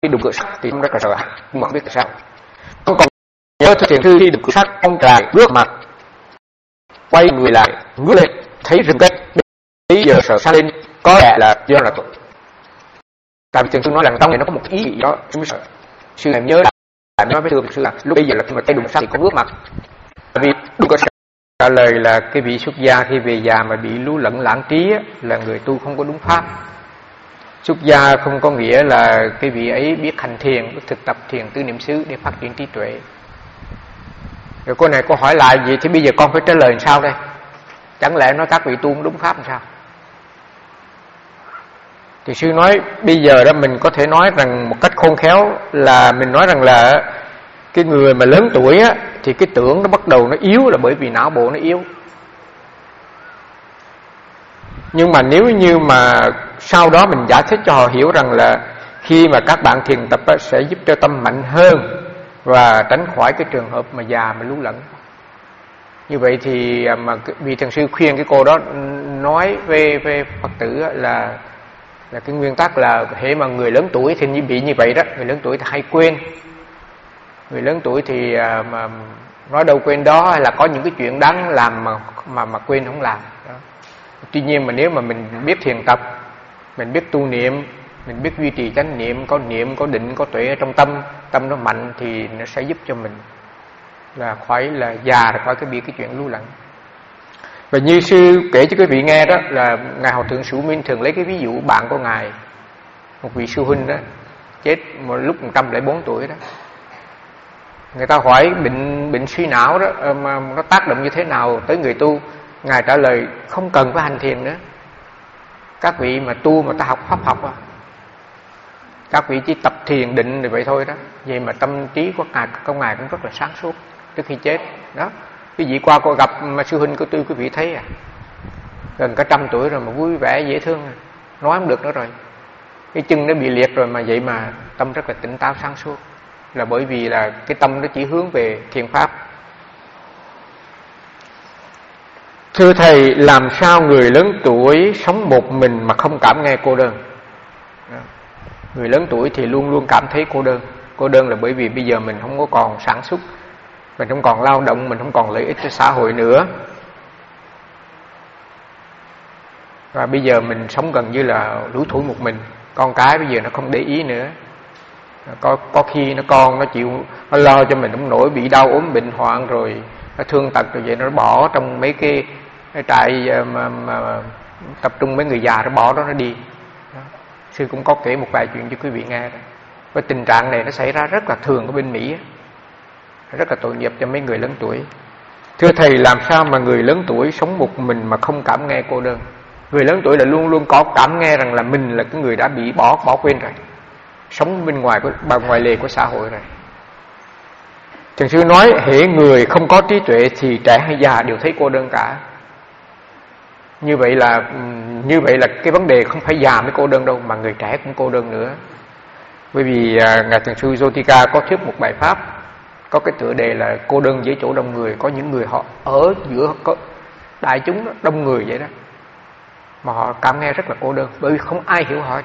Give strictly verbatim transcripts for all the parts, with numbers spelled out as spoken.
đụng cửa sắt thì ông rất là sợ hãi, nhưng mà không biết tại sao. Ông còn nhớ Thiền Sư khi đụng cửa sắt, ông trải bước mặt, quay người lại, ngước lên, thấy rừng cây. Bây giờ sợ sang lên, có lẽ là do là tội. Tại vì Thiền Sư nói rằng trong này nó có một ý gì đó, sư sợ. Sư em nhớ là, em nói với Thưa Sư là lúc bây giờ là khi mà tay đụng sắt thì có ngước mặt. Tại vì đụng cửa sắt trả lời là cái vị xuất gia khi về già mà bị lú lẫn lãng trí á, là người tu không có đúng pháp. Xuất gia không có nghĩa là cái vị ấy biết hành thiền, biết thực tập thiền tứ niệm xứ để phát triển trí tuệ. Rồi cô này cô hỏi lại vậy thì bây giờ con phải trả lời làm sao đây? Chẳng lẽ nói các vị tu không đúng pháp làm sao? Thì sư nói bây giờ đó mình có thể nói rằng một cách khôn khéo là mình nói rằng là cái người mà lớn tuổi á thì cái tưởng nó bắt đầu nó yếu là bởi vì não bộ nó yếu. Nhưng mà nếu như mà sau đó mình giải thích cho họ hiểu rằng là khi mà các bạn thiền tập á, sẽ giúp cho tâm mạnh hơn và tránh khỏi cái trường hợp mà già mà lú lẫn. Như vậy thì mà vị Thiền Sư khuyên cái cô đó nói về về Phật tử á, là là cái nguyên tắc là hễ mà người lớn tuổi thì như bị như vậy đó, người lớn tuổi thì hay quên. Người lớn tuổi thì mà nói đâu quên đó, hay là có những cái chuyện đáng làm mà mà mà quên không làm đó. Tuy nhiên mà nếu mà mình biết thiền tập, mình biết tu niệm, mình biết duy trì chánh niệm, có niệm, có định, có tuệ ở trong tâm, tâm nó mạnh thì nó sẽ giúp cho mình là khỏi là già, khỏi cái bị cái chuyện lưu lẫn. Và như sư kể cho quý vị nghe đó là ngài Hòa Thượng Sủ Minh thường lấy cái ví dụ bạn của ngài, một vị sư huynh đó chết một lúc một trăm lẻ bốn tuổi đó. Người ta hỏi bệnh bệnh suy não đó mà nó tác động như thế nào tới người tu, ngài trả lời không cần phải hành thiền nữa. Các vị mà tu mà ta học pháp học à, các vị chỉ tập thiền định thì vậy thôi đó. Vậy mà tâm trí của ngài, của ngài cũng rất là sáng suốt trước khi chết đó. Quý vị qua cô gặp mà sư huynh của tôi quý vị thấy à, gần cả trăm tuổi rồi mà vui vẻ dễ thương, nói không được nữa rồi, cái chân nó bị liệt rồi mà vậy mà tâm rất là tỉnh táo sáng suốt, là bởi vì là cái tâm nó chỉ hướng về thiền pháp. Thưa thầy, làm sao người lớn tuổi sống một mình mà không cảm nghe cô đơn? Người lớn tuổi thì luôn luôn cảm thấy cô đơn. Cô đơn là bởi vì bây giờ mình không có còn sản xuất, mình không còn lao động, mình không còn lợi ích cho xã hội nữa. Và bây giờ mình sống gần như là lủi thủi một mình. Con cái bây giờ nó không để ý nữa. Có, có khi nó con nó chịu, nó lo cho mình không nổi, bị đau ốm bệnh hoạn rồi, nó thương tật rồi vậy nó bỏ trong mấy cái, cái trại mà, mà tập trung mấy người già, nó bỏ đó nó đi đó. Sư cũng có kể một vài chuyện cho quý vị nghe đó. Cái tình trạng này nó xảy ra rất là thường ở bên Mỹ, rất là tội nghiệp cho mấy người lớn tuổi. Thưa thầy, làm sao mà người lớn tuổi sống một mình mà không cảm nghe cô đơn? Người lớn tuổi là luôn luôn có cảm nghe rằng là mình là cái người đã bị bỏ bỏ quên rồi, sống bên ngoài của bên ngoài lề của xã hội rồi. Thiền sư nói hễ người không có trí tuệ thì trẻ hay già đều thấy cô đơn cả. Như vậy là như vậy là cái vấn đề không phải già mới cô đơn đâu, mà người trẻ cũng cô đơn nữa. Bởi vì à, ngài Thiền sư Jotika có thuyết một bài pháp có cái tựa đề là cô đơn dưới chỗ đông người. Có những người họ ở giữa có đại chúng đó, đông người vậy đó, mà họ cảm nghe rất là cô đơn, bởi vì không ai hiểu họ.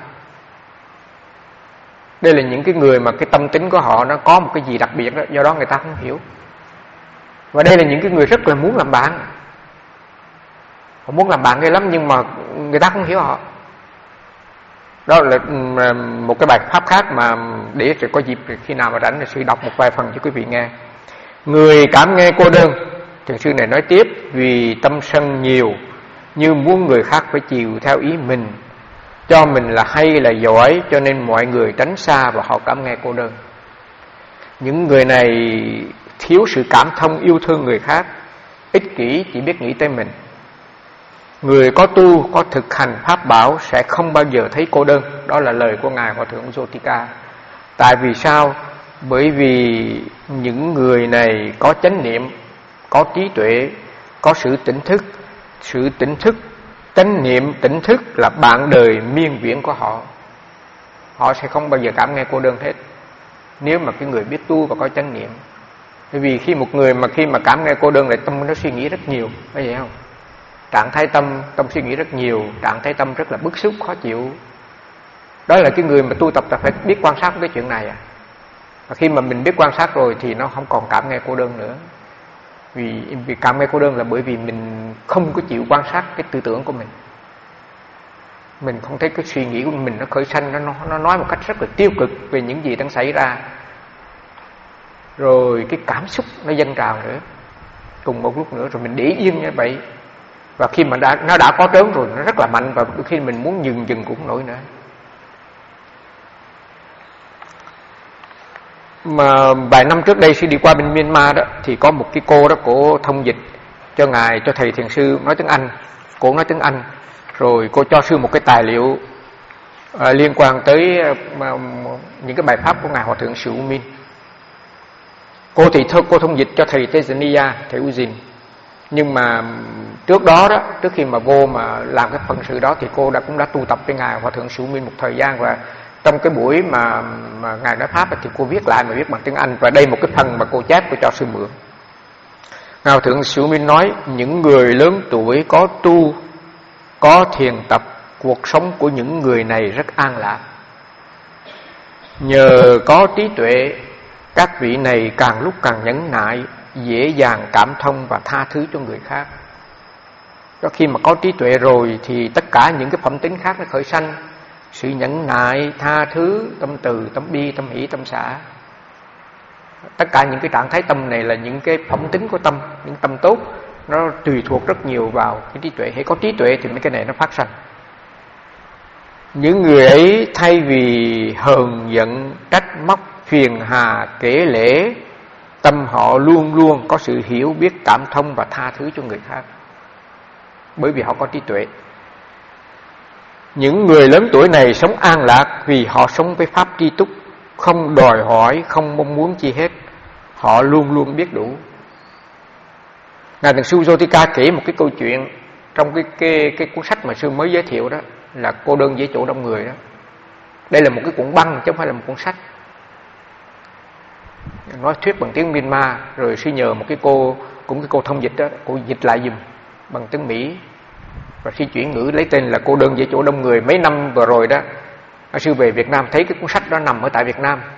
Đây là những cái người mà cái tâm tính của họ nó có một cái gì đặc biệt đó, do đó người ta không hiểu. Và đây là những cái người rất là muốn làm bạn, họ muốn làm bạn ghê lắm, nhưng mà người ta không hiểu họ. Đó là một cái bài pháp khác mà để có dịp khi nào mà rảnh thì sư đọc một vài phần cho quý vị nghe. Người cảm nghe cô đơn, thiền sư này nói tiếp, vì tâm sân nhiều, như muốn người khác phải chiều theo ý mình, cho mình là hay là giỏi, cho nên mọi người tránh xa và họ cảm nghe cô đơn. Những người này thiếu sự cảm thông yêu thương người khác, ích kỷ chỉ biết nghĩ tới mình. Người có tu, có thực hành pháp bảo sẽ không bao giờ thấy cô đơn. Đó là lời của ngài Hòa Thượng Jotika. Tại vì sao? Bởi vì những người này có chánh niệm, có trí tuệ, có sự tỉnh thức. Sự tỉnh thức, chánh niệm, tỉnh thức là bạn đời miên viễn của họ. Họ sẽ không bao giờ cảm nghe cô đơn hết, nếu mà cái người biết tu và có chánh niệm. Bởi vì khi một người mà khi mà cảm nghe cô đơn lại tâm nó suy nghĩ rất nhiều, có vậy không? Trạng thái tâm, tâm suy nghĩ rất nhiều, trạng thái tâm rất là bức xúc, khó chịu. Đó là cái người mà tu tập ta phải biết quan sát cái chuyện này à. Và khi mà mình biết quan sát rồi thì nó không còn cảm nghe cô đơn nữa. Vì, vì cảm nghe cô đơn là bởi vì mình không có chịu quan sát cái tư tưởng của mình. Mình không thấy cái suy nghĩ của mình nó khởi sanh, nó, nó nói một cách rất là tiêu cực về những gì đang xảy ra. Rồi cái cảm xúc nó dâng trào nữa, cùng một lúc nữa, rồi mình để yên như vậy. Và khi mà đã, nó đã có trớn rồi, nó rất là mạnh, và đôi khi mình muốn dừng dừng cũng không nổi nữa. Mà vài năm trước đây khi đi qua bên Myanmar đó, thì có một cái cô đó, cô thông dịch cho ngài, cho thầy thiền sư nói tiếng Anh. Cô nói tiếng Anh, rồi cô cho sư một cái tài liệu à, liên quan tới à, những cái bài pháp của ngài Hòa thượng Sư U Minh. Cô thì thôi cô thông dịch cho thầy Tejaniya, thầy Ujin. Nhưng mà trước đó đó, trước khi mà vô mà làm cái phận sự đó, thì cô đã cũng đã tu tập với ngài Hòa thượng Sư U Minh một thời gian. Và trong cái buổi mà, mà ngài nói pháp thì cô viết lại mà viết bằng tiếng Anh. Và đây một cái phần mà cô chép, cô cho sư mượn. Ngài Hòa thượng Sư U Minh nói: những người lớn tuổi có tu, có thiền tập, cuộc sống của những người này rất an lạc. Nhờ có trí tuệ, các vị này càng lúc càng nhẫn nại, dễ dàng cảm thông và tha thứ cho người khác. Đó, khi mà có trí tuệ rồi thì tất cả những cái phẩm tính khác nó khởi sanh. Sự nhẫn nại, tha thứ, tâm từ, tâm bi, tâm hỷ, tâm xả. Tất cả những cái trạng thái tâm này là những cái phẩm tính của tâm, những tâm tốt. Nó tùy thuộc rất nhiều vào cái trí tuệ. Hãy có trí tuệ thì mấy cái này nó phát sanh. Những người ấy thay vì hờn giận, trách móc, phiền hà, kể lể, tâm họ luôn luôn có sự hiểu biết, cảm thông và tha thứ cho người khác. Bởi vì họ có trí tuệ. Những người lớn tuổi này sống an lạc vì họ sống với pháp tri túc, không đòi hỏi, không mong muốn chi hết. Họ luôn luôn biết đủ. Ngài Thiền sư Jotika kể một cái câu chuyện trong cái, cái, cái cuốn sách mà sư mới giới thiệu đó, là Cô đơn với chỗ đông người đó. Đây là một cái cuốn băng chứ không phải là một cuốn sách. Nói thuyết bằng tiếng Myanmar, rồi sư nhờ một cái cô, cũng cái cô thông dịch đó, cô dịch lại dùm bằng tiếng Mỹ. Và sư chuyển ngữ lấy tên là Cô đơn với chỗ đông người. Mấy năm vừa rồi đó, sư về Việt Nam thấy cái cuốn sách đó nằm ở tại Việt Nam.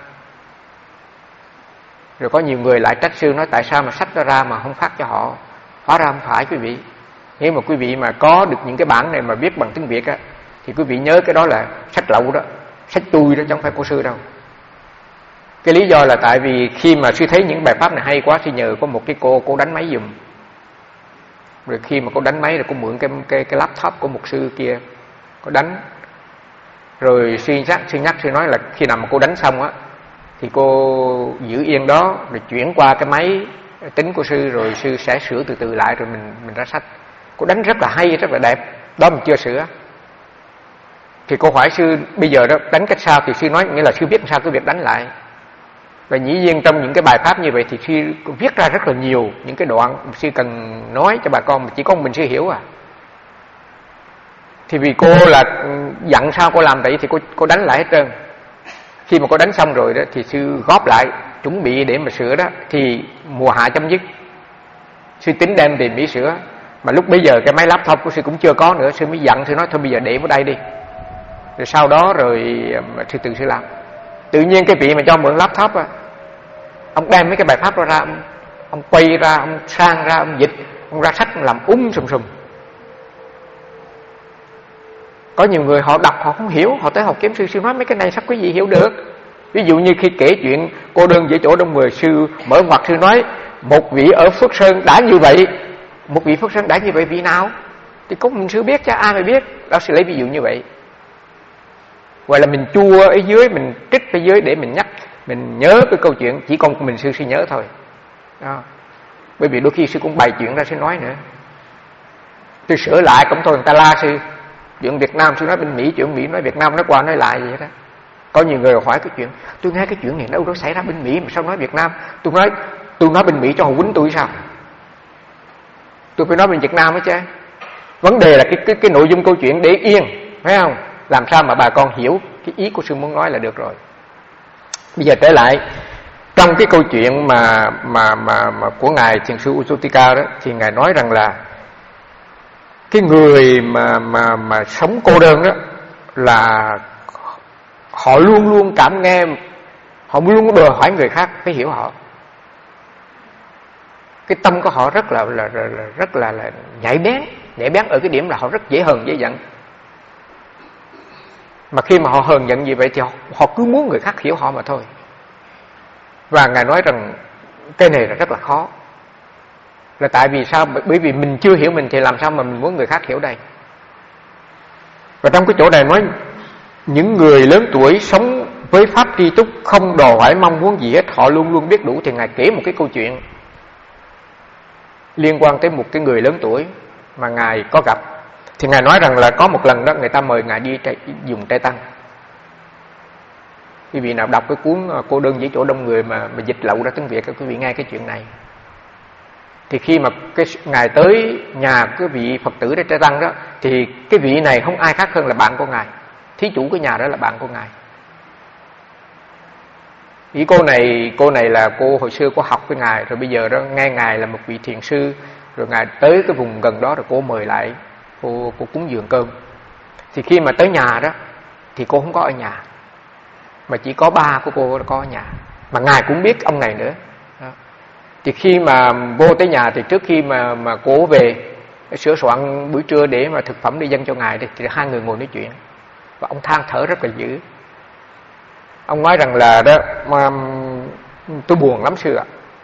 Rồi có nhiều người lại trách sư, nói tại sao mà sách đó ra mà không phát cho họ. Hóa ra không phải quý vị. Nếu mà quý vị mà có được những cái bản này mà viết bằng tiếng Việt á, thì quý vị nhớ cái đó là sách lậu đó, sách chui đó, chứ không phải của sư đâu. Cái lý do là tại vì khi mà sư thấy những bài pháp này hay quá, sư nhờ có một cái cô, cô đánh máy giùm. Rồi khi mà cô đánh máy rồi cô mượn cái, cái, cái laptop của một sư kia, cô đánh. Rồi sư nhắc, sư nhắc, sư nói là khi nào mà cô đánh xong á, thì cô giữ yên đó, rồi chuyển qua cái máy tính của sư, rồi sư sẽ sửa từ từ lại, rồi mình mình ra sách. Cô đánh rất là hay, rất là đẹp, đó mình chưa sửa. Thì cô hỏi sư bây giờ đó đánh cách sao, thì sư nói nghĩa là sư biết sao cái việc đánh lại. Và dĩ nhiên trong những cái bài pháp như vậy thì sư viết ra rất là nhiều những cái đoạn sư cần nói cho bà con, mà chỉ có mình sư hiểu à. Thì vì cô là dặn sao cô làm vậy thì cô cô đánh lại hết trơn. Khi mà cô đánh xong rồi đó thì sư góp lại, chuẩn bị để mà sửa đó, thì mùa hạ chấm dứt. Sư tính đem về Mỹ sửa, mà lúc bây giờ cái máy laptop của sư cũng chưa có nữa, sư mới dặn sư nói thôi bây giờ để vào đây đi. Rồi sau đó rồi sư tự sư làm. Tự nhiên cái vị mà cho mượn laptop á, ông đem mấy cái bài pháp đó ra, ông, ông quay ra, ông sang ra, ông dịch, ông ra sách, ông làm úng sùm sùm. Có nhiều người họ đọc họ không hiểu, họ tới học kiếm sư, sư nói mấy cái này sao quý vị hiểu được. Ví dụ như khi kể chuyện cô đơn với chỗ đông người, sư mở ngoặt sư nói một vị ở Phước Sơn đã như vậy. Một vị Phước Sơn đã như vậy, vị nào? Thì có mình sư biết chứ ai mà biết. Đó sư lấy ví dụ như vậy. Gọi là mình chua ở dưới, mình trích ở dưới để mình nhắc, mình nhớ cái câu chuyện, chỉ còn mình sư sư nhớ thôi. Đó. Bởi vì đôi khi sư cũng bày chuyện ra sư nói nữa. Tôi sửa lại cũng thôi người ta la sư. Chuyện Việt Nam sư nói bên Mỹ, chuyện Mỹ nói Việt Nam, nói qua nói lại vậy đó. Có nhiều người hỏi cái chuyện, tôi nghe cái chuyện này đâu đó xảy ra bên Mỹ mà sao nói Việt Nam. Tôi nói tôi nói bên Mỹ cho họ quýnh tôi sao? Tôi phải nói bên Việt Nam hết chứ. Vấn đề là cái cái cái nội dung câu chuyện để yên, phải không? Làm sao mà bà con hiểu cái ý của sư muốn nói là được rồi. Bây giờ trở lại trong cái câu chuyện mà mà mà, mà của ngài Thiền sư Ujotika đó, thì ngài nói rằng là cái người mà mà mà sống cô đơn đó là họ luôn luôn cảm nghe, họ luôn đòi hỏi người khác phải hiểu họ. Cái tâm của họ rất là, là, là, là rất là, là nhạy bén, nhạy bén ở cái điểm là họ rất dễ hờn dễ giận. Mà khi mà họ hờn giận gì vậy thì họ, họ cứ muốn người khác hiểu họ mà thôi. Và Ngài nói rằng cái này là rất là khó. Là tại vì sao? Bởi vì mình chưa hiểu mình thì làm sao mà mình muốn người khác hiểu đây. Và trong cái chỗ này nói những người lớn tuổi sống với pháp tri túc, không đòi hỏi mong muốn gì hết, họ luôn luôn biết đủ. Thì Ngài kể một cái câu chuyện liên quan tới một cái người lớn tuổi mà Ngài có gặp. Thì Ngài nói rằng là có một lần đó người ta mời Ngài đi trai, dùng trai tăng. Quý vị nào đọc cái cuốn Cô đơn với chỗ đông người mà, mà dịch lậu ra tiếng Việt, quý vị nghe cái chuyện này. Thì khi mà cái Ngài tới nhà cái vị Phật tử để trai tăng đó, thì cái vị này không ai khác hơn là bạn của Ngài. Thí chủ cái nhà đó là bạn của Ngài. Ý cô này, cô này là cô hồi xưa cô học với Ngài, rồi bây giờ đó nghe Ngài là một vị thiền sư, rồi Ngài tới cái vùng gần đó rồi cô mời lại, cô, cô cúng dường cơm. Thì khi mà tới nhà đó thì cô không có ở nhà, mà chỉ có ba của cô có ở nhà, mà Ngài cũng biết ông này nữa đó. Thì khi mà vô tới nhà thì trước khi mà mà cô về sửa soạn buổi trưa để mà thực phẩm đi dâng cho Ngài thì, thì hai người ngồi nói chuyện. Và ông than thở rất là dữ. Ông nói rằng là đó mà tôi buồn lắm sư ạ.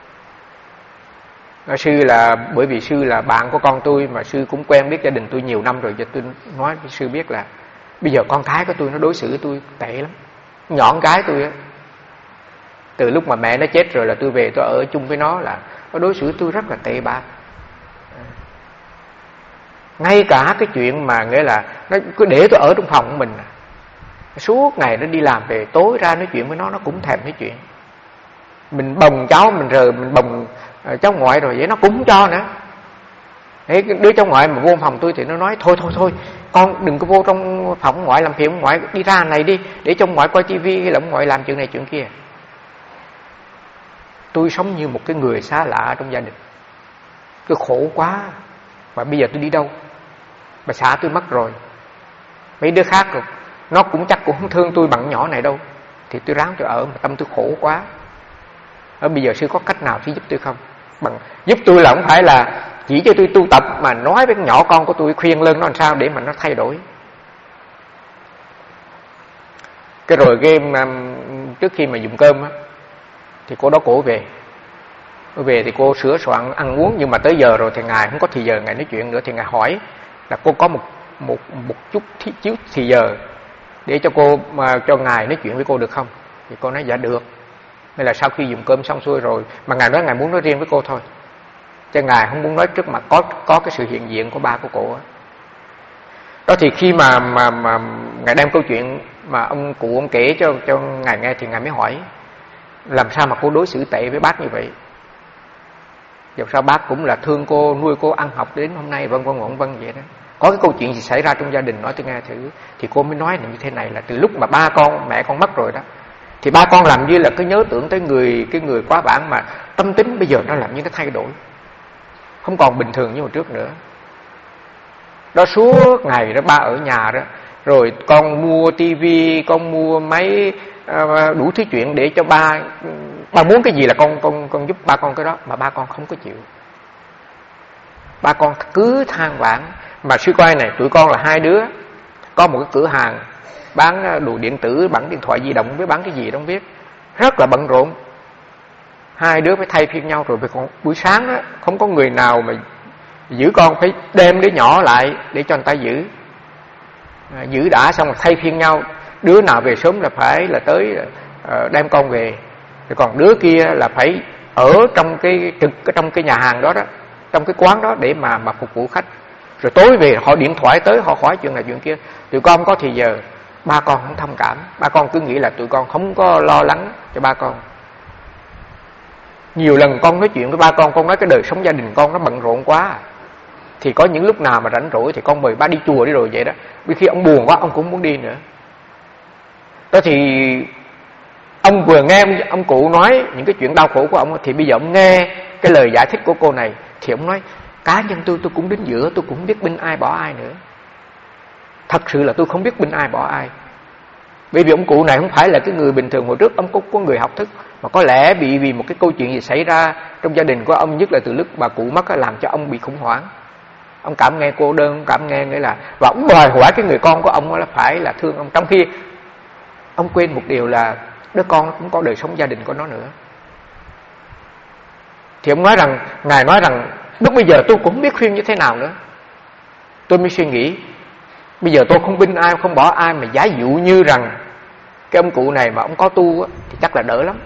À. Sư là bởi vì sư là bạn của con tôi, mà sư cũng quen biết gia đình tôi nhiều năm rồi. Giờ tôi nói với sư biết là bây giờ con thái của tôi nó đối xử với tôi tệ lắm. Nhọn gái tôi á, từ lúc mà mẹ nó chết rồi là tôi về tôi ở chung với nó là nó đối xử tôi rất là tệ bạc. Ngay cả cái chuyện mà nghĩa là nó cứ để tôi ở trong phòng của mình, suốt ngày nó đi làm về tối ra nói chuyện với nó, nó cũng thèm nói chuyện. Mình bồng cháu mình rồi mình bồng cháu ngoại rồi vậy nó cũng cho nữa. Đấy, đứa cháu ngoại mà vô phòng tôi thì nó nói thôi thôi thôi con đừng có vô trong phòng ngoại làm phiền ông ngoại, đi ra này đi để cho ông ngoại coi tivi hay là ông ngoại làm chuyện này chuyện kia. Tôi sống như một cái người xa lạ trong gia đình, tôi khổ quá. Mà bây giờ tôi đi đâu? Bà xã tôi mất rồi, mấy đứa khác rồi nó cũng chắc cũng không thương tôi bằng nhỏ này đâu. Thì tôi ráng tôi ở, mà tâm tôi khổ quá. Ở bây giờ sư có cách nào thì giúp tôi không? Bằng giúp tôi là không phải là chỉ cho tôi tu tập, mà nói với nhỏ con của tôi, khuyên lơn nó làm sao để mà nó thay đổi. Cái rồi cái trước khi mà dùng cơm á, thì cô đó cổ về. Cô về thì cô sửa soạn ăn uống, nhưng mà tới giờ rồi thì Ngài không có thì giờ Ngài nói chuyện nữa. Thì Ngài hỏi là cô có một một một chút chiếu thì giờ để cho cô mà cho Ngài nói chuyện với cô được không? Thì cô nói dạ được. Đây là sau khi dùng cơm xong xuôi rồi, mà Ngài nói Ngài muốn nói riêng với cô thôi, chứ Ngài không muốn nói trước mặt có có cái sự hiện diện của ba của cô đó. Đó thì khi mà mà mà Ngài đem câu chuyện mà ông cụ ông kể cho cho Ngài nghe thì Ngài mới hỏi làm sao mà cô đối xử tệ với bác như vậy? Dù sao bác cũng là thương cô, nuôi cô ăn học đến hôm nay, vân vân vân vân vậy đó. Có cái câu chuyện gì xảy ra trong gia đình nói tôi nghe thử. Thì cô mới nói là như thế này, là từ lúc mà ba con mẹ con mất rồi đó, thì ba con làm như là cứ nhớ tưởng tới người cái người quá vãng, mà tâm tính bây giờ nó làm như nó thay đổi, không còn bình thường như hồi trước nữa. Đó suốt ngày đó ba ở nhà đó, rồi con mua tivi, con mua máy uh, đủ thứ chuyện để cho ba ba muốn cái gì là con con con giúp ba con cái đó, mà ba con không có chịu. Ba con cứ than vãn. Mà sư coi này, tụi con là hai đứa có một cái cửa hàng bán đồ điện tử, bán điện thoại di động, với bán cái gì đâu không biết, rất là bận rộn. Hai đứa phải thay phiên nhau, rồi còn buổi sáng đó không có người nào mà giữ con, phải đem đứa nhỏ lại để cho người ta giữ. À, giữ đã xong rồi thay phiên nhau, đứa nào về sớm là phải là tới uh, đem con về, rồi còn đứa kia là phải ở trong cái trực trong cái nhà hàng đó đó, trong cái quán đó để mà mà phục vụ khách. Rồi tối về họ điện thoại tới, họ hỏi chuyện này chuyện kia. Tụi con không có thì giờ, ba con không thông cảm, ba con cứ nghĩ là tụi con không có lo lắng cho ba con. Nhiều lần con nói chuyện với ba con, con nói cái đời sống gia đình con nó bận rộn quá, thì có những lúc nào mà rảnh rỗi thì con mời ba đi chùa đi rồi vậy đó. Vì khi ông buồn quá ông cũng không muốn đi nữa. Đó thì ông vừa nghe ông, ông cụ nói những cái chuyện đau khổ của ông, thì bây giờ ông nghe cái lời giải thích của cô này, thì ông nói cá nhân tôi tôi cũng đến giữa, tôi cũng không biết bên ai bỏ ai nữa. Thật sự là tôi không biết bên ai bỏ ai. Bởi vì ông cụ này không phải là cái người bình thường hồi trước ông có, có người học thức, mà có lẽ bị vì một cái câu chuyện gì xảy ra trong gia đình của ông, nhất là từ lúc bà cụ mất, làm cho ông bị khủng hoảng. Ông cảm nghe cô đơn, ông cảm nghe nghĩa là, và ông đòi hỏi cái người con của ông là phải là thương ông, trong khi ông quên một điều là đứa con cũng có đời sống gia đình của nó nữa. Thì ông nói rằng, Ngài nói rằng lúc bây giờ tôi cũng không biết khuyên như thế nào nữa. Tôi mới suy nghĩ, bây giờ tôi không binh ai, không bỏ ai, mà giả dụ như rằng cái ông cụ này mà ông có tu á, thì chắc là đỡ lắm.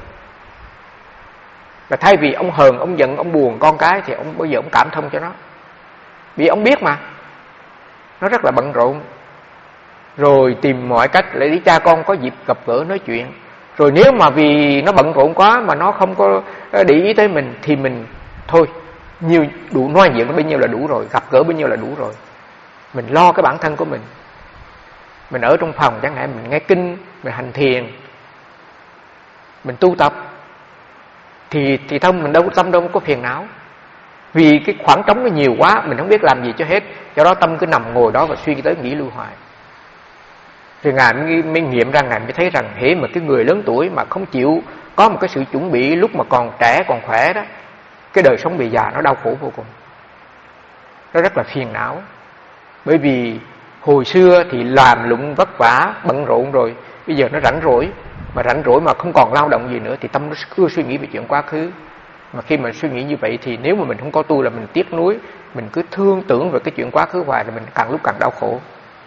Và thay vì ông hờn, ông giận, ông buồn con cái, thì ông bây giờ ông cảm thông cho nó. Vì ông biết mà nó rất là bận rộn, rồi tìm mọi cách để đi cha con có dịp gặp gỡ nói chuyện. Rồi nếu mà vì nó bận rộn quá mà nó không có để ý tới mình, thì mình thôi, nhiều đủ nói chuyện bấy nhiêu là đủ rồi, gặp gỡ bấy nhiêu là đủ rồi. Mình lo cái bản thân của mình, mình ở trong phòng chẳng hạn, mình nghe kinh, mình hành thiền, mình tu tập, thì thì tâm mình đâu tâm đâu có phiền não. Vì cái khoảng trống nó nhiều quá, mình không biết làm gì cho hết, do đó tâm cứ nằm ngồi đó và suy nghĩ tới, nghĩ lưu hoài. Thì Ngài mới, mới nghiệm ra, Ngài mới thấy rằng hễ mà cái người lớn tuổi mà không chịu có một cái sự chuẩn bị lúc mà còn trẻ, còn khỏe đó, cái đời sống về già nó đau khổ vô cùng, nó rất là phiền não. Bởi vì hồi xưa thì làm lụng vất vả, bận rộn rồi, bây giờ nó rảnh rỗi, mà rảnh rỗi mà không còn lao động gì nữa, thì tâm nó cứ suy nghĩ về chuyện quá khứ. Mà khi mà suy nghĩ như vậy thì nếu mà mình không có tu là mình tiếc nuối, mình cứ thương tưởng về cái chuyện quá khứ hoài, là mình càng lúc càng đau khổ.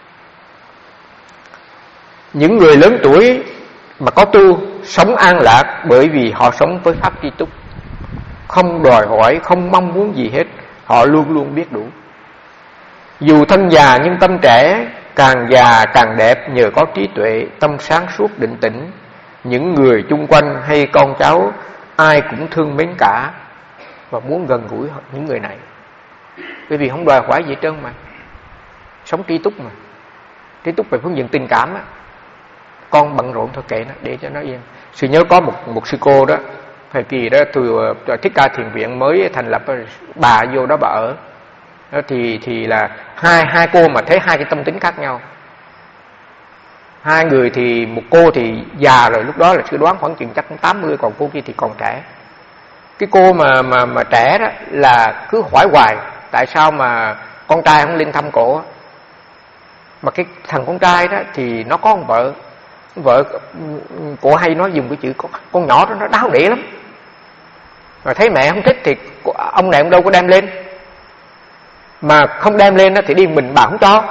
Những người lớn tuổi mà có tu sống an lạc, bởi vì họ sống với pháp tri túc, không đòi hỏi, không mong muốn gì hết, họ luôn luôn biết đủ. Dù thân già nhưng tâm trẻ, càng già càng đẹp nhờ có trí tuệ, tâm sáng suốt định tĩnh. Những người chung quanh hay con cháu ai cũng thương mến cả, và muốn gần gũi những người này. Bởi vì không đòi hỏi gì hết trơn mà, sống trí túc mà. Trí túc về phương diện tình cảm á, con bận rộn thôi kệ nó, để cho nó yên. Sư nhớ có một một sư cô đó, thời kỳ đó từ Thích Ca Thiền Viện mới thành lập, bà vô đó bà ở. Đó thì thì là hai hai cô mà thấy hai cái tâm tính khác nhau. Hai người thì một cô thì già rồi, lúc đó là sư đoán khoảng chừng chắc tám mươi, còn cô kia thì còn trẻ. Cái cô mà mà mà trẻ đó là cứ hỏi hoài tại sao mà con trai không lên thăm cổ. Mà cái thằng con trai đó thì nó có con vợ, vợ cổ hay nói dùng cái chữ con, con nhỏ đó nó đáo đĩa lắm. Mà thấy mẹ không thích thì ông này ông đâu có đem lên, mà không đem lên đó thì đi mình bà không cho,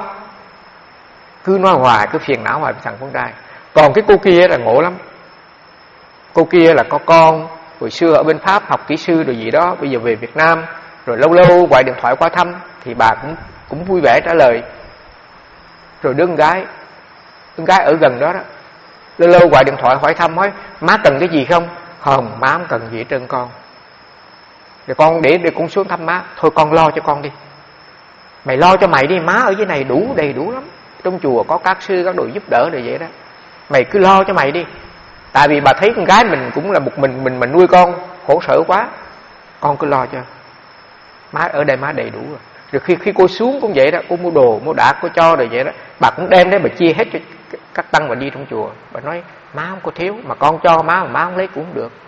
cứ nói hoài, cứ phiền não hoài với thằng con trai. Còn cái cô kia là ngộ lắm. Cô kia là có con, hồi xưa ở bên Pháp học kỹ sư rồi gì đó, bây giờ về Việt Nam, rồi lâu lâu gọi điện thoại qua thăm thì bà cũng cũng vui vẻ trả lời. Rồi đứa con gái, đứa con gái ở gần đó đó, lâu lâu gọi điện thoại hỏi thăm, hỏi má cần cái gì không? Không, má không cần gì hết trơn con. Rồi con để để con xuống thăm má. Thôi con lo cho con đi. Mày lo cho mày đi, má ở dưới này đủ đầy đủ lắm. Trong chùa có các sư các đội giúp đỡ rồi vậy đó. Mày cứ lo cho mày đi. Tại vì bà thấy con gái mình cũng là một mình mình mà nuôi con khổ sở quá, con cứ lo cho má, ở đây má đầy đủ rồi. Rồi khi khi cô xuống cũng vậy đó, cô mua đồ mua đạc cô cho rồi vậy đó, bà cũng đem đấy bà chia hết cho các tăng và đi trong chùa. Bà nói má không có thiếu, mà con cho má mà má không lấy cũng không được.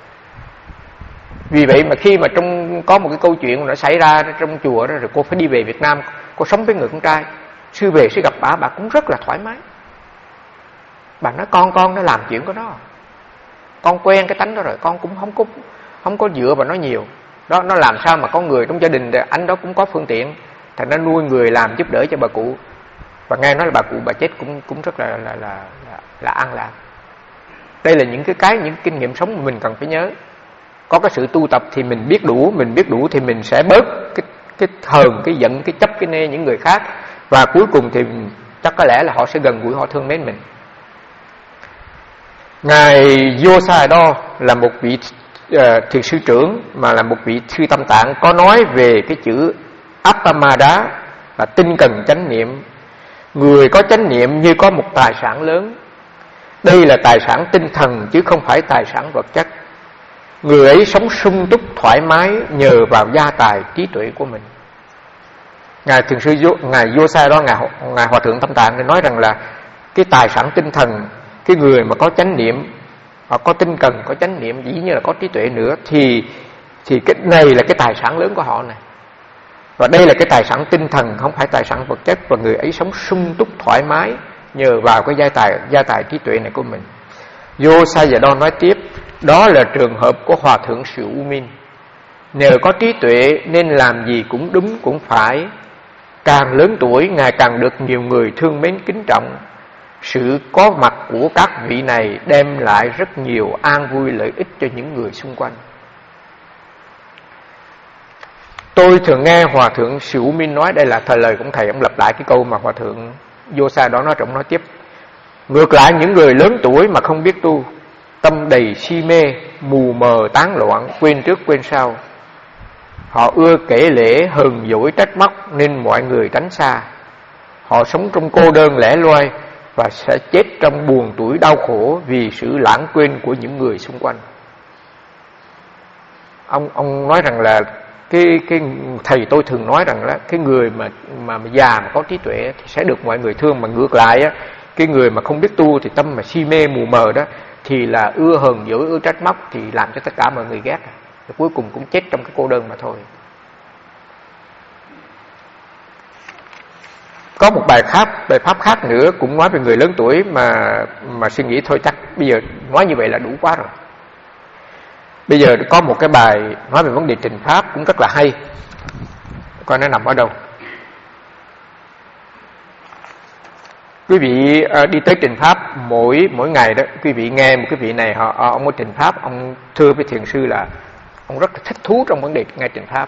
Vì vậy mà khi mà trong có một cái câu chuyện nó xảy ra trong chùa đó, rồi cô phải đi về Việt Nam, cô sống với người con trai. Sư về sư gặp bà, bà cũng rất là thoải mái. Bà nói con con nó làm chuyện của nó, con quen cái tánh đó rồi, con cũng không có không có dựa vào nó nhiều. Đó, nó làm sao mà có người trong gia đình anh đó cũng có phương tiện, thành nó nuôi người làm giúp đỡ cho bà cụ. Và nghe nói là bà cụ bà chết cũng cũng rất là là là là, là an lạc. Đây là những cái cái những kinh nghiệm sống mà mình cần phải nhớ. Có cái sự tu tập thì mình biết đủ, mình biết đủ thì mình sẽ bớt cái cái hờn, cái giận, cái chấp, cái nê những người khác, và cuối cùng thì chắc có lẽ là họ sẽ gần gũi, họ thương mến mình. Ngài Yosayado là một vị uh, thiền sư trưởng, mà là một vị sư Tâm Tạng, có nói về cái chữ Appamada là tinh cần chánh niệm. Người có chánh niệm như có một tài sản lớn. Đây là tài sản tinh thần chứ không phải tài sản vật chất. Người ấy sống sung túc thoải mái nhờ vào gia tài trí tuệ của mình. Ngài thiền sư Ngài Yosayado, ngài ngài hòa thượng Tâm Tạng nói rằng là cái tài sản tinh thần Cái người mà có chánh niệm, họ có tinh cần, có chánh niệm, dĩ nhiên là có trí tuệ nữa, thì thì cái này là cái tài sản lớn của họ này. Và đây là cái tài sản tinh thần, không phải tài sản vật chất. Và người ấy sống sung túc thoải mái nhờ vào cái gia tài gia tài trí tuệ này của mình. Vô Sayadaw nói tiếp, đó là trường hợp của Hòa thượng Sự U Minh. Nhờ có trí tuệ nên làm gì cũng đúng cũng phải. Càng lớn tuổi, Ngài càng được nhiều người thương mến kính trọng. Sự có mặt của các vị này đem lại rất nhiều an vui lợi ích cho những người xung quanh. Tôi thường nghe Hòa thượng Sự U Minh nói, đây là thời lời của thầy, ông lặp lại cái câu mà Hòa thượng Vô Sa đó nói, trọng nói tiếp. Ngược lại, những người lớn tuổi mà không biết tu, tâm đầy si mê, mù mờ tán loạn, quên trước quên sau. Họ ưa kể lể, hờn dỗi trách móc nên mọi người tránh xa. Họ sống trong cô đơn lẻ loi và sẽ chết trong buồn tủi đau khổ vì sự lãng quên của những người xung quanh. Ông ông nói rằng là cái cái thầy tôi thường nói rằng là cái người mà mà, mà già mà có trí tuệ thì sẽ được mọi người thương, mà ngược lại á, cái người mà không biết tu thì tâm mà si mê mù mờ đó thì là ưa hờn dỗi, ưa trách móc, thì làm cho tất cả mọi người ghét, rồi cuối cùng cũng chết trong cái cô đơn mà thôi. Có một bài khác, bài pháp khác nữa cũng nói về người lớn tuổi mà mà suy nghĩ thôi chắc bây giờ nói như vậy là đủ quá rồi. Bây giờ có một cái bài nói về vấn đề trình pháp cũng rất là hay. Coi nó nằm ở đâu. Quý vị uh, đi tới trình pháp mỗi mỗi ngày đó, quý vị nghe một cái vị này họ ông có trình pháp, ông thưa với thiền sư là ông rất là thích thú trong vấn đề nghe trình pháp.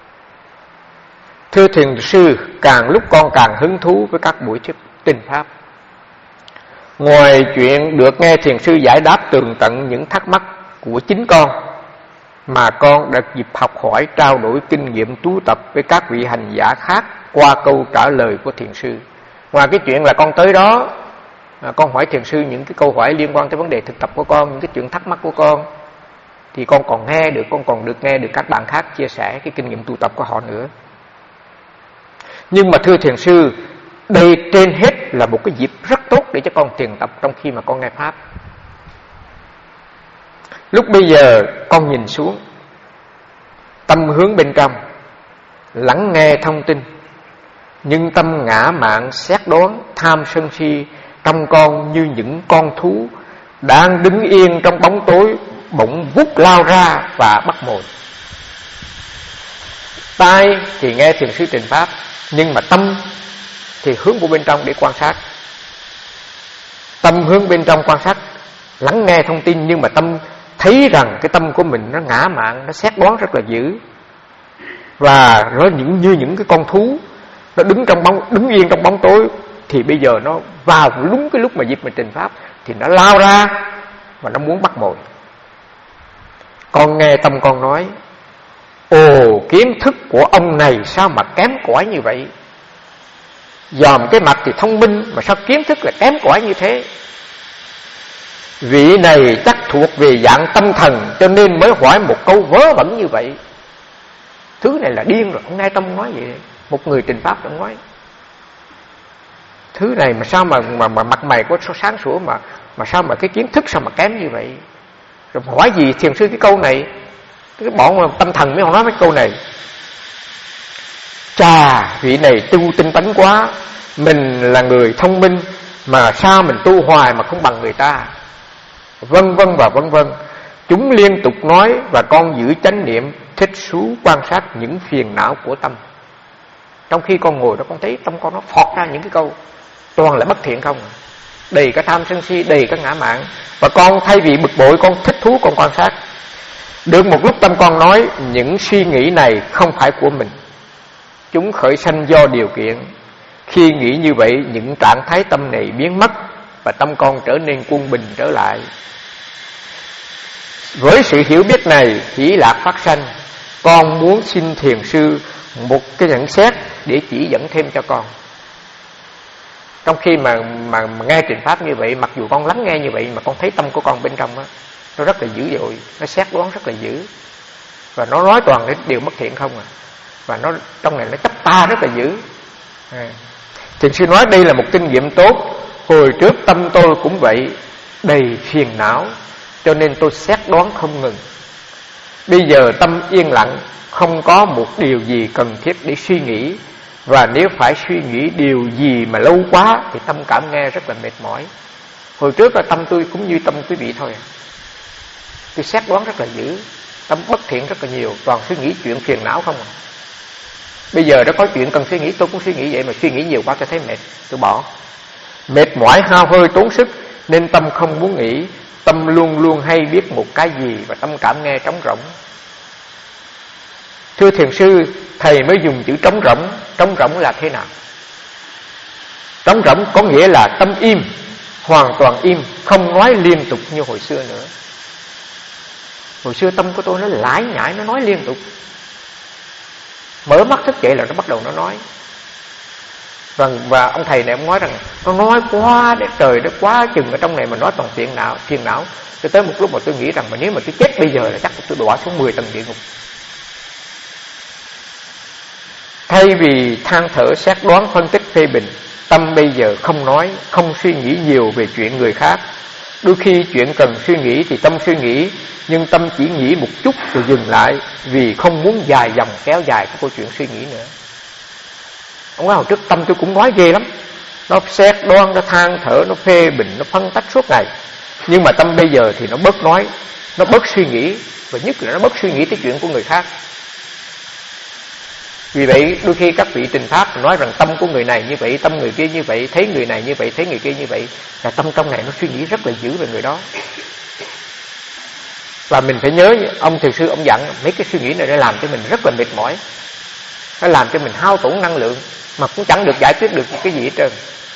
Thưa thiền sư, càng lúc con càng hứng thú với các buổi trình pháp. Ngoài chuyện được nghe thiền sư giải đáp tường tận những thắc mắc của chính con, mà con đã dịp học hỏi, trao đổi kinh nghiệm tu tập với các vị hành giả khác qua câu trả lời của thiền sư. Ngoài cái chuyện là con tới đó, à, con hỏi thiền sư những cái câu hỏi liên quan tới vấn đề thực tập của con, những cái chuyện thắc mắc của con, thì con còn nghe được, con còn được nghe được các bạn khác chia sẻ cái kinh nghiệm tu tập của họ nữa. Nhưng mà thưa thiền sư, đây trên hết là một cái dịp rất tốt để cho con thiền tập trong khi mà con nghe pháp. Lúc bây giờ con nhìn xuống, tâm hướng bên trong, lắng nghe thông tin, nhưng tâm ngã mạn xét đoán, tham sân si trong con như những con thú đang đứng yên trong bóng tối, bỗng vút lao ra và bắt mồi. Tai thì nghe thiền sư trình pháp, nhưng mà tâm thì hướng vào bên trong để quan sát. Tâm hướng bên trong quan sát, lắng nghe thông tin, nhưng mà tâm thấy rằng cái tâm của mình nó ngã mạn, nó xét đoán rất là dữ, và nó những như những cái con thú nó đứng trong bóng, đứng yên trong bóng tối, thì bây giờ nó vào đúng cái lúc mà dịp mình trình pháp thì nó lao ra và nó muốn bắt mồi. Con nghe tâm con nói, ồ, kiến thức của ông này sao mà kém cỏi như vậy? Dòm cái mặt thì thông minh mà sao kiến thức là kém cỏi như thế? Vị này chắc thuộc về dạng tâm thần cho nên mới hỏi một câu vớ vẩn như vậy. Thứ này là điên rồi, không nghe tâm nói vậy. Một người trình pháp đã nói, thứ này mà sao mà mà, mà mặt mày có sáng sủa mà mà sao mà cái kiến thức sao mà kém như vậy? Rồi hỏi gì thiền sư cái câu này? Cái bọn tâm thần mới nói cái câu này. Chà, vị này tu tinh tấn quá, mình là người thông minh mà sao mình tu hoài mà không bằng người ta? Vân vân và vân vân. Chúng liên tục nói, và con giữ chánh niệm thích thú quan sát những phiền não của tâm. Trong khi con ngồi đó, con thấy tâm con nó phọt ra những cái câu toàn là bất thiện không, đầy cả tham sân si, đầy cả ngã mạn. Và con thay vì bực bội, con thích thú, con quan sát. Được một lúc tâm con nói, những suy nghĩ này không phải của mình, chúng khởi sanh do điều kiện. Khi nghĩ như vậy, những trạng thái tâm này biến mất và tâm con trở nên quân bình trở lại. Với sự hiểu biết này, hỷ lạc phát sanh. Con muốn xin thiền sư một cái nhận xét để chỉ dẫn thêm cho con. Trong khi mà, mà, mà nghe trình pháp như vậy, mặc dù con lắng nghe như vậy, mà con thấy tâm của con bên trong đó, nó rất là dữ dội, nó xét đoán rất là dữ, và nó nói toàn đến điều bất thiện không à. Và nó trong này nó chấp ta rất là dữ. à. Thiền sư nói đây là một kinh nghiệm tốt. Hồi trước tâm tôi cũng vậy, đầy phiền não, cho nên tôi xét đoán không ngừng. Bây giờ tâm yên lặng, không có một điều gì cần thiết để suy nghĩ. Và nếu phải suy nghĩ điều gì mà lâu quá thì tâm cảm nghe rất là mệt mỏi. Hồi trước là tâm tôi cũng như tâm quý vị thôi. Tôi xét đoán rất là dữ, tâm bất thiện rất là nhiều, toàn suy nghĩ chuyện phiền não không à. Bây giờ đã có chuyện cần suy nghĩ, tôi cũng suy nghĩ vậy, mà suy nghĩ nhiều quá tôi thấy mệt, tôi bỏ. Mệt mỏi hao hơi tốn sức, nên tâm không muốn nghĩ. Tâm luôn luôn hay biết một cái gì, và tâm cảm nghe trống rỗng. Thưa thiền sư, thầy mới dùng chữ trống rỗng. Trống rỗng là thế nào? Trống rỗng có nghĩa là tâm im, hoàn toàn im, không nói liên tục như hồi xưa nữa. Hồi xưa tâm của tôi nó lải nhải, nó nói liên tục. Mở mắt thức dậy là nó bắt đầu nó nói. Và, và ông thầy này ông nói rằng nó nói quá để trời đất quá chừng ở trong này mà nói toàn phiền não, phiền não. Cho tới một lúc mà tôi nghĩ rằng mà nếu mà tôi chết bây giờ là chắc tôi đọa xuống mười tầng địa ngục. Thay vì than thở xét đoán phân tích phê bình, tâm bây giờ không nói, không suy nghĩ nhiều về chuyện người khác. Đôi khi chuyện cần suy nghĩ thì tâm suy nghĩ, nhưng tâm chỉ nghĩ một chút rồi dừng lại, vì không muốn dài dòng kéo dài cái câu chuyện suy nghĩ nữa. Ông nói hồi trước tâm tôi cũng nói ghê lắm, nó xét đoán, nó than thở, nó phê bình, nó phân tích suốt ngày. Nhưng mà tâm bây giờ thì nó bớt nói, nó bớt suy nghĩ, và nhất là nó bớt suy nghĩ tới chuyện của người khác. Vì vậy đôi khi các vị trình pháp nói rằng tâm của người này như vậy, tâm người kia như vậy, thấy người này như vậy, thấy người kia như vậy, là tâm trong này nó suy nghĩ rất là dữ về người đó. Và mình phải nhớ, ông thiền sư ông dặn mấy cái suy nghĩ này nó làm cho mình rất là mệt mỏi, nó làm cho mình hao tổn năng lượng, mà cũng chẳng được giải quyết được cái gì hết trơn.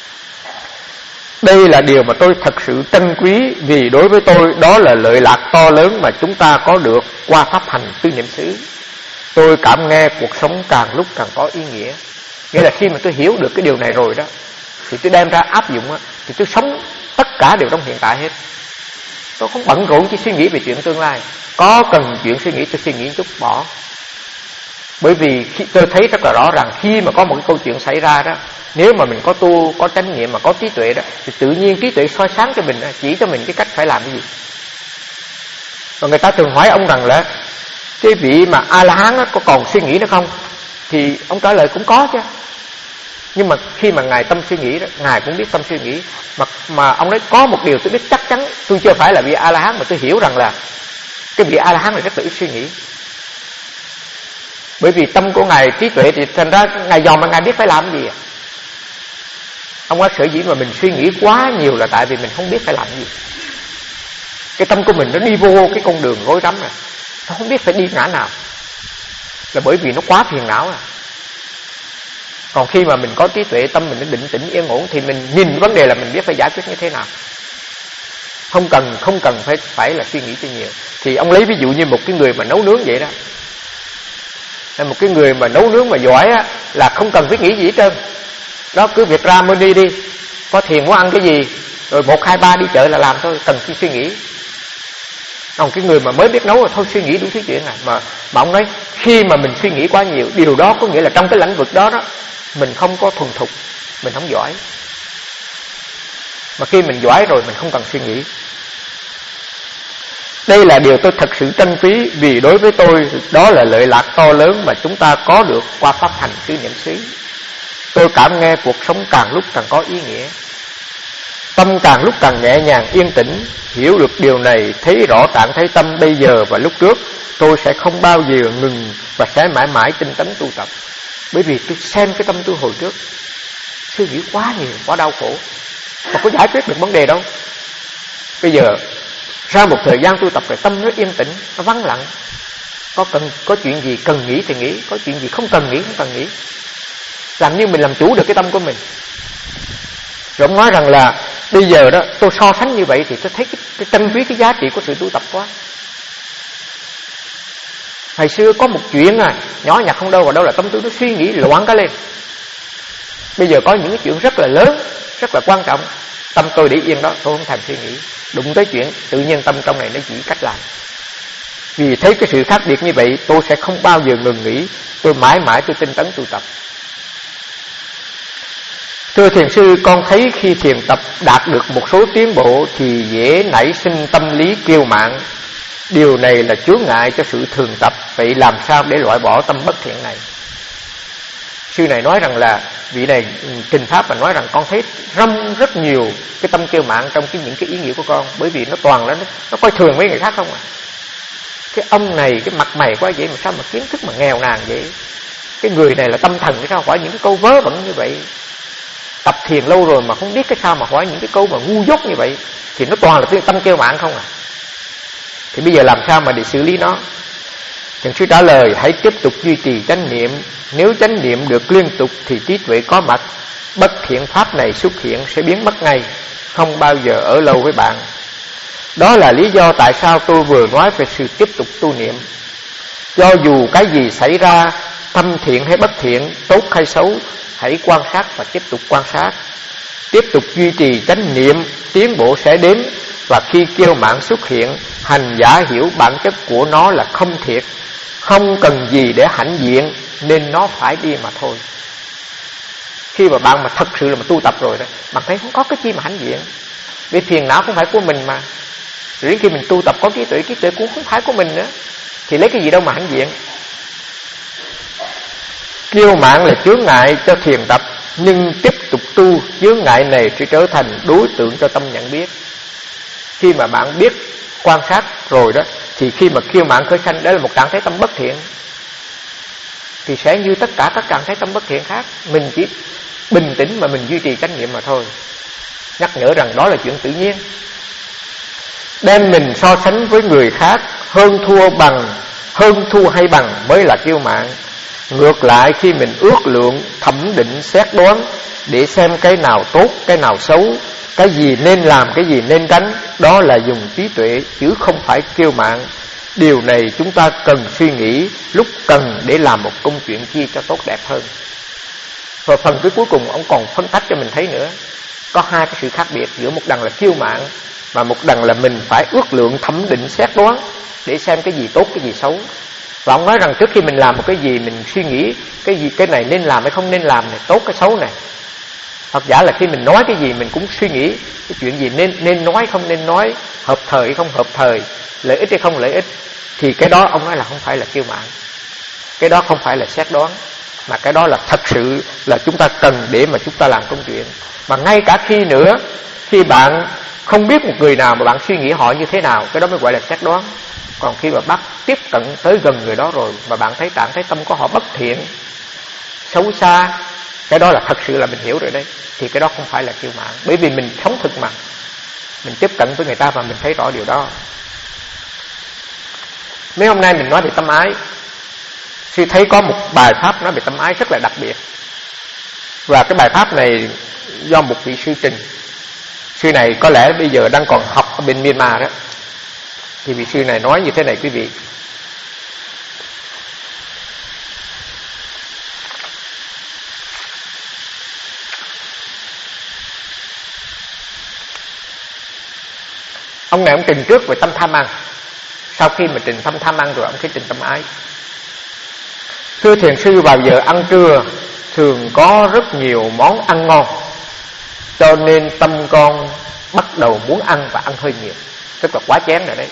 Đây là điều mà tôi thật sự trân quý, vì đối với tôi đó là lợi lạc to lớn mà chúng ta có được qua pháp hành tư niệm xứ. Tôi cảm nghe cuộc sống càng lúc càng có ý nghĩa. Nghĩa là khi mà tôi hiểu được cái điều này rồi đó, thì tôi đem ra áp dụng, thì tôi sống tất cả đều trong hiện tại hết. Tôi không bận rộn chỉ suy nghĩ về chuyện tương lai. Có cần chuyện suy nghĩ tôi suy nghĩ chút bỏ. Bởi vì khi tôi thấy rất là rõ ràng, khi mà có một cái câu chuyện xảy ra đó, nếu mà mình có tu, có chánh niệm mà có trí tuệ đó, thì tự nhiên trí tuệ soi sáng cho mình, chỉ cho mình cái cách phải làm cái gì. Và người ta thường hỏi ông rằng là cái vị mà A-la-hán có còn suy nghĩ nữa không? Thì ông trả lời cũng có chứ. Nhưng mà khi mà Ngài tâm suy nghĩ đó, Ngài cũng biết tâm suy nghĩ. Mà, mà ông nói có một điều tôi biết chắc chắn, tôi chưa phải là vị A-la-hán, mà tôi hiểu rằng là cái vị A-la-hán này rất là ít suy nghĩ. Bởi vì tâm của Ngài trí tuệ thì thành ra Ngài dòm mà Ngài biết phải làm cái gì à. Ông nói sở dĩ mà mình suy nghĩ quá nhiều là tại vì mình không biết phải làm gì. Cái tâm của mình nó đi vô cái con đường rối rắm này, nó không biết phải đi ngã nào, là bởi vì nó quá phiền não à. Còn khi mà mình có trí tuệ, tâm mình nó định tĩnh yên ổn, thì mình nhìn vấn đề là mình biết phải giải quyết như thế nào. Không cần không cần phải phải là suy nghĩ cho nhiều. Thì ông lấy ví dụ như một cái người mà nấu nướng vậy đó. Một cái người mà nấu nướng mà giỏi á, là không cần biết nghĩ gì hết trơn. Đó, cứ việc ra mới đi đi. Có thiền muốn ăn cái gì, rồi một hai ba đi chợ là làm thôi, cần suy nghĩ. Còn cái người mà mới biết nấu là thôi suy nghĩ đủ thứ chuyện à. Mà, mà ông nói khi mà mình suy nghĩ quá nhiều, điều đó có nghĩa là trong cái lĩnh vực đó đó mình không có thuần thục, mình không giỏi. Mà khi mình giỏi rồi mình không cần suy nghĩ. Đây là điều tôi thật sự trân quý, vì đối với tôi đó là lợi lạc to lớn mà chúng ta có được qua pháp hành tư niệm xứ. Tôi cảm nghe cuộc sống càng lúc càng có ý nghĩa, tâm càng lúc càng nhẹ nhàng yên tĩnh. Hiểu được điều này, thấy rõ trạng thái tâm bây giờ và lúc trước, tôi sẽ không bao giờ ngừng và sẽ mãi mãi tinh tấn tu tập. Bởi vì tôi xem cái tâm tôi hồi trước suy nghĩ quá nhiều, quá đau khổ, mà có giải quyết được vấn đề đâu. Bây giờ sau một thời gian tu tập rồi, tâm nó yên tĩnh, nó vắng lặng. Có cần có chuyện gì cần nghĩ thì nghĩ, có chuyện gì không cần nghĩ không cần nghĩ. Làm như mình làm chủ được cái tâm của mình. Rồi ông nói rằng là bây giờ đó tôi so sánh như vậy thì tôi thấy cái, cái trân quý cái giá trị của sự tu tập quá. Hồi xưa có một chuyện à, nhỏ nhặt không đâu vào đâu là tâm tôi nó suy nghĩ loạn cả lên. Bây giờ có những cái chuyện rất là lớn, rất là quan trọng, tâm tôi để yên đó, tôi không thèm suy nghĩ. Đụng tới chuyện tự nhiên tâm trong này nó chỉ cách làm. Vì thấy cái sự khác biệt như vậy, tôi sẽ không bao giờ ngừng nghỉ. Tôi mãi mãi tôi tinh tấn tu tập. Thưa thiền sư, con thấy khi thiền tập đạt được một số tiến bộ thì dễ nảy sinh tâm lý kiêu mạn. Điều này là chướng ngại cho sự thường tập. Vậy làm sao để loại bỏ tâm bất thiện này? Sư này nói rằng là vị này trình pháp và nói rằng con thấy râm rất nhiều cái tâm kiêu mạn trong cái những cái ý nghĩa của con, bởi vì nó toàn là nó, nó coi thường mấy người khác không à. Cái ông này cái mặt mày quá vậy mà sao mà kiến thức mà nghèo nàn vậy? Cái người này là tâm thần cái sao hỏi những cái câu vớ vẩn như vậy? Tập thiền lâu rồi mà không biết cái sao mà hỏi những cái câu mà ngu dốt như vậy? Thì nó toàn là cái tâm kiêu mạn không à. Thì bây giờ làm sao mà để xử lý nó? Thiền sư trả lời: hãy tiếp tục duy trì chánh niệm. Nếu chánh niệm được liên tục thì trí tuệ có mặt, bất thiện pháp này xuất hiện sẽ biến mất ngay, không bao giờ ở lâu với bạn. Đó là lý do tại sao tôi vừa nói về sự tiếp tục tu niệm. Do dù cái gì xảy ra, tâm thiện hay bất thiện, tốt hay xấu, hãy quan sát và tiếp tục quan sát. Tiếp tục duy trì chánh niệm, tiến bộ sẽ đến. Và khi kiêu mạn xuất hiện, hành giả hiểu bản chất của nó là không thiệt, không cần gì để hãnh diện, nên nó phải đi mà thôi. Khi mà bạn mà thật sự là mà tu tập rồi đó, bạn thấy không có cái chi mà hãnh diện. Vì phiền não không phải của mình mà. Đến khi mình tu tập có trí tuệ, trí tuệ cũng không phải của mình nữa, thì lấy cái gì đâu mà hãnh diện. Kiêu mạn là chướng ngại cho thiền tập, nhưng tiếp tục tu, chướng ngại này sẽ trở thành đối tượng cho tâm nhận biết. Khi mà bạn biết quan sát rồi đó, thì khi mà kiêu mạn khởi sanh, đó là một trạng thái tâm bất thiện, thì sẽ như tất cả các trạng thái tâm bất thiện khác. Mình chỉ bình tĩnh mà mình duy trì chánh niệm mà thôi. Nhắc nhở rằng đó là chuyện tự nhiên. Đem mình so sánh với người khác, hơn thua bằng, hơn thua hay bằng mới là kiêu mạn. Ngược lại, khi mình ước lượng, thẩm định, xét đoán để xem cái nào tốt, cái nào xấu, cái gì nên làm, cái gì nên tránh, đó là dùng trí tuệ chứ không phải kiêu mạn. Điều này chúng ta cần suy nghĩ lúc cần để làm một công chuyện chi cho tốt đẹp hơn. Và phần cái cuối cùng ông còn phân tách cho mình thấy nữa. Có hai cái sự khác biệt giữa một đằng là kiêu mạn, và một đằng là mình phải ước lượng, thẩm định, xét đoán để xem cái gì tốt, cái gì xấu. Và ông nói rằng trước khi mình làm một cái gì, mình suy nghĩ cái gì, cái này nên làm hay không nên làm này, tốt cái xấu này. Hoặc giả là khi mình nói cái gì mình cũng suy nghĩ cái chuyện gì nên nên nói không nên nói, hợp thời hay không hợp thời, lợi ích hay không lợi ích. Thì cái đó ông nói là không phải là kiêu mạn, cái đó không phải là xét đoán, mà cái đó là thật sự là chúng ta cần để mà chúng ta làm công chuyện. Mà ngay cả khi nữa, khi bạn không biết một người nào mà bạn suy nghĩ họ như thế nào, cái đó mới gọi là xét đoán. Còn khi mà bắt tiếp cận tới gần người đó rồi mà bạn thấy trạng thái tâm của họ bất thiện, xấu xa, cái đó là thật sự là mình hiểu rồi đấy, thì cái đó không phải là kiêu mạn. Bởi vì mình sống thực mà, mình tiếp cận với người ta và mình thấy rõ điều đó. Mấy hôm nay mình nói về tâm ái, sư thấy có một bài pháp nói về tâm ái rất là đặc biệt. Và cái bài pháp này do một vị sư trình. Sư này có lẽ bây giờ đang còn học ở bên Myanmar đó. Thì vị sư này nói như thế này quý vị: ông này ông trình trước về tâm tham ăn, sau khi mà trình tâm tham ăn rồi ông sẽ trình tâm ái. Thưa thiền sư, vào giờ ăn trưa thường có rất nhiều món ăn ngon, cho nên tâm con bắt đầu muốn ăn và ăn hơi nhiều, tức là quá chén rồi đấy.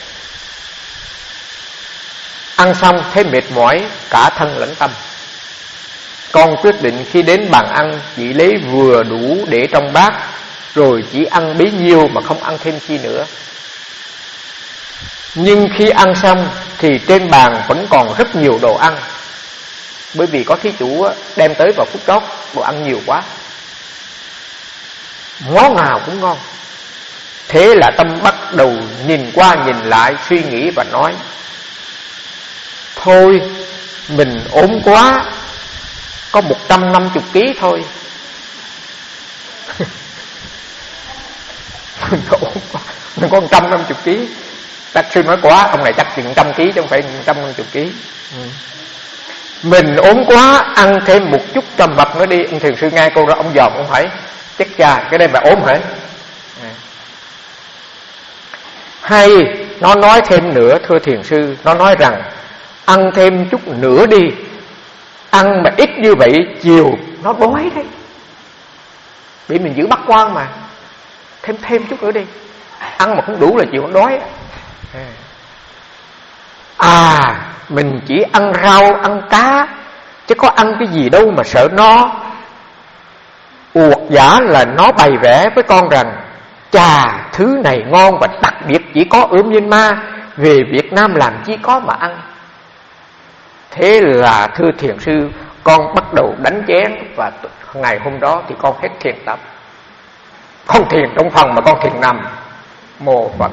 Ăn xong thấy mệt mỏi cả thân lẫn tâm. Con quyết định khi đến bàn ăn chỉ lấy vừa đủ để trong bát, rồi chỉ ăn bấy nhiêu mà không ăn thêm chi nữa. Nhưng khi ăn xong thì trên bàn vẫn còn rất nhiều đồ ăn, bởi vì có thí chủ đem tới vào phút chót đồ ăn nhiều quá, món nào cũng ngon. Thế là tâm bắt đầu nhìn qua nhìn lại, suy nghĩ và nói: thôi mình ốm quá, có một trăm năm mươi ký thôi. Mình ốm quá, mình có một trăm năm mươi ký. Bác sư nói quá, ông này chắc chừng trăm ký chứ không phải một trăm năm mươi ký. Ừ. Mình ốm quá, ăn thêm một chút cho mập nữa đi. Ông thiền sư nghe câu đó ông dòm, ông hỏi: chết cha, cái đây mà ốm hả? Ừ. Hay nó nói thêm nữa, thưa thiền sư, nó nói rằng ăn thêm chút nữa đi. Ăn mà ít như vậy chiều nó đói đấy. Bị mình giữ bắt quan mà. Thêm thêm chút nữa đi. Ăn mà không đủ là chịu đói. À, mình chỉ ăn rau, ăn cá, chứ có ăn cái gì đâu mà sợ no. Uột giả là nó bày vẽ với con rằng chà, thứ này ngon và đặc biệt chỉ có ở Myanmar, về Việt Nam làm chi có mà ăn. Thế là thưa thiền sư, con bắt đầu đánh chén. Và ngày hôm đó thì con hết thiền tập. Không thiền trong phòng mà con thiền nằm. Mô Phật.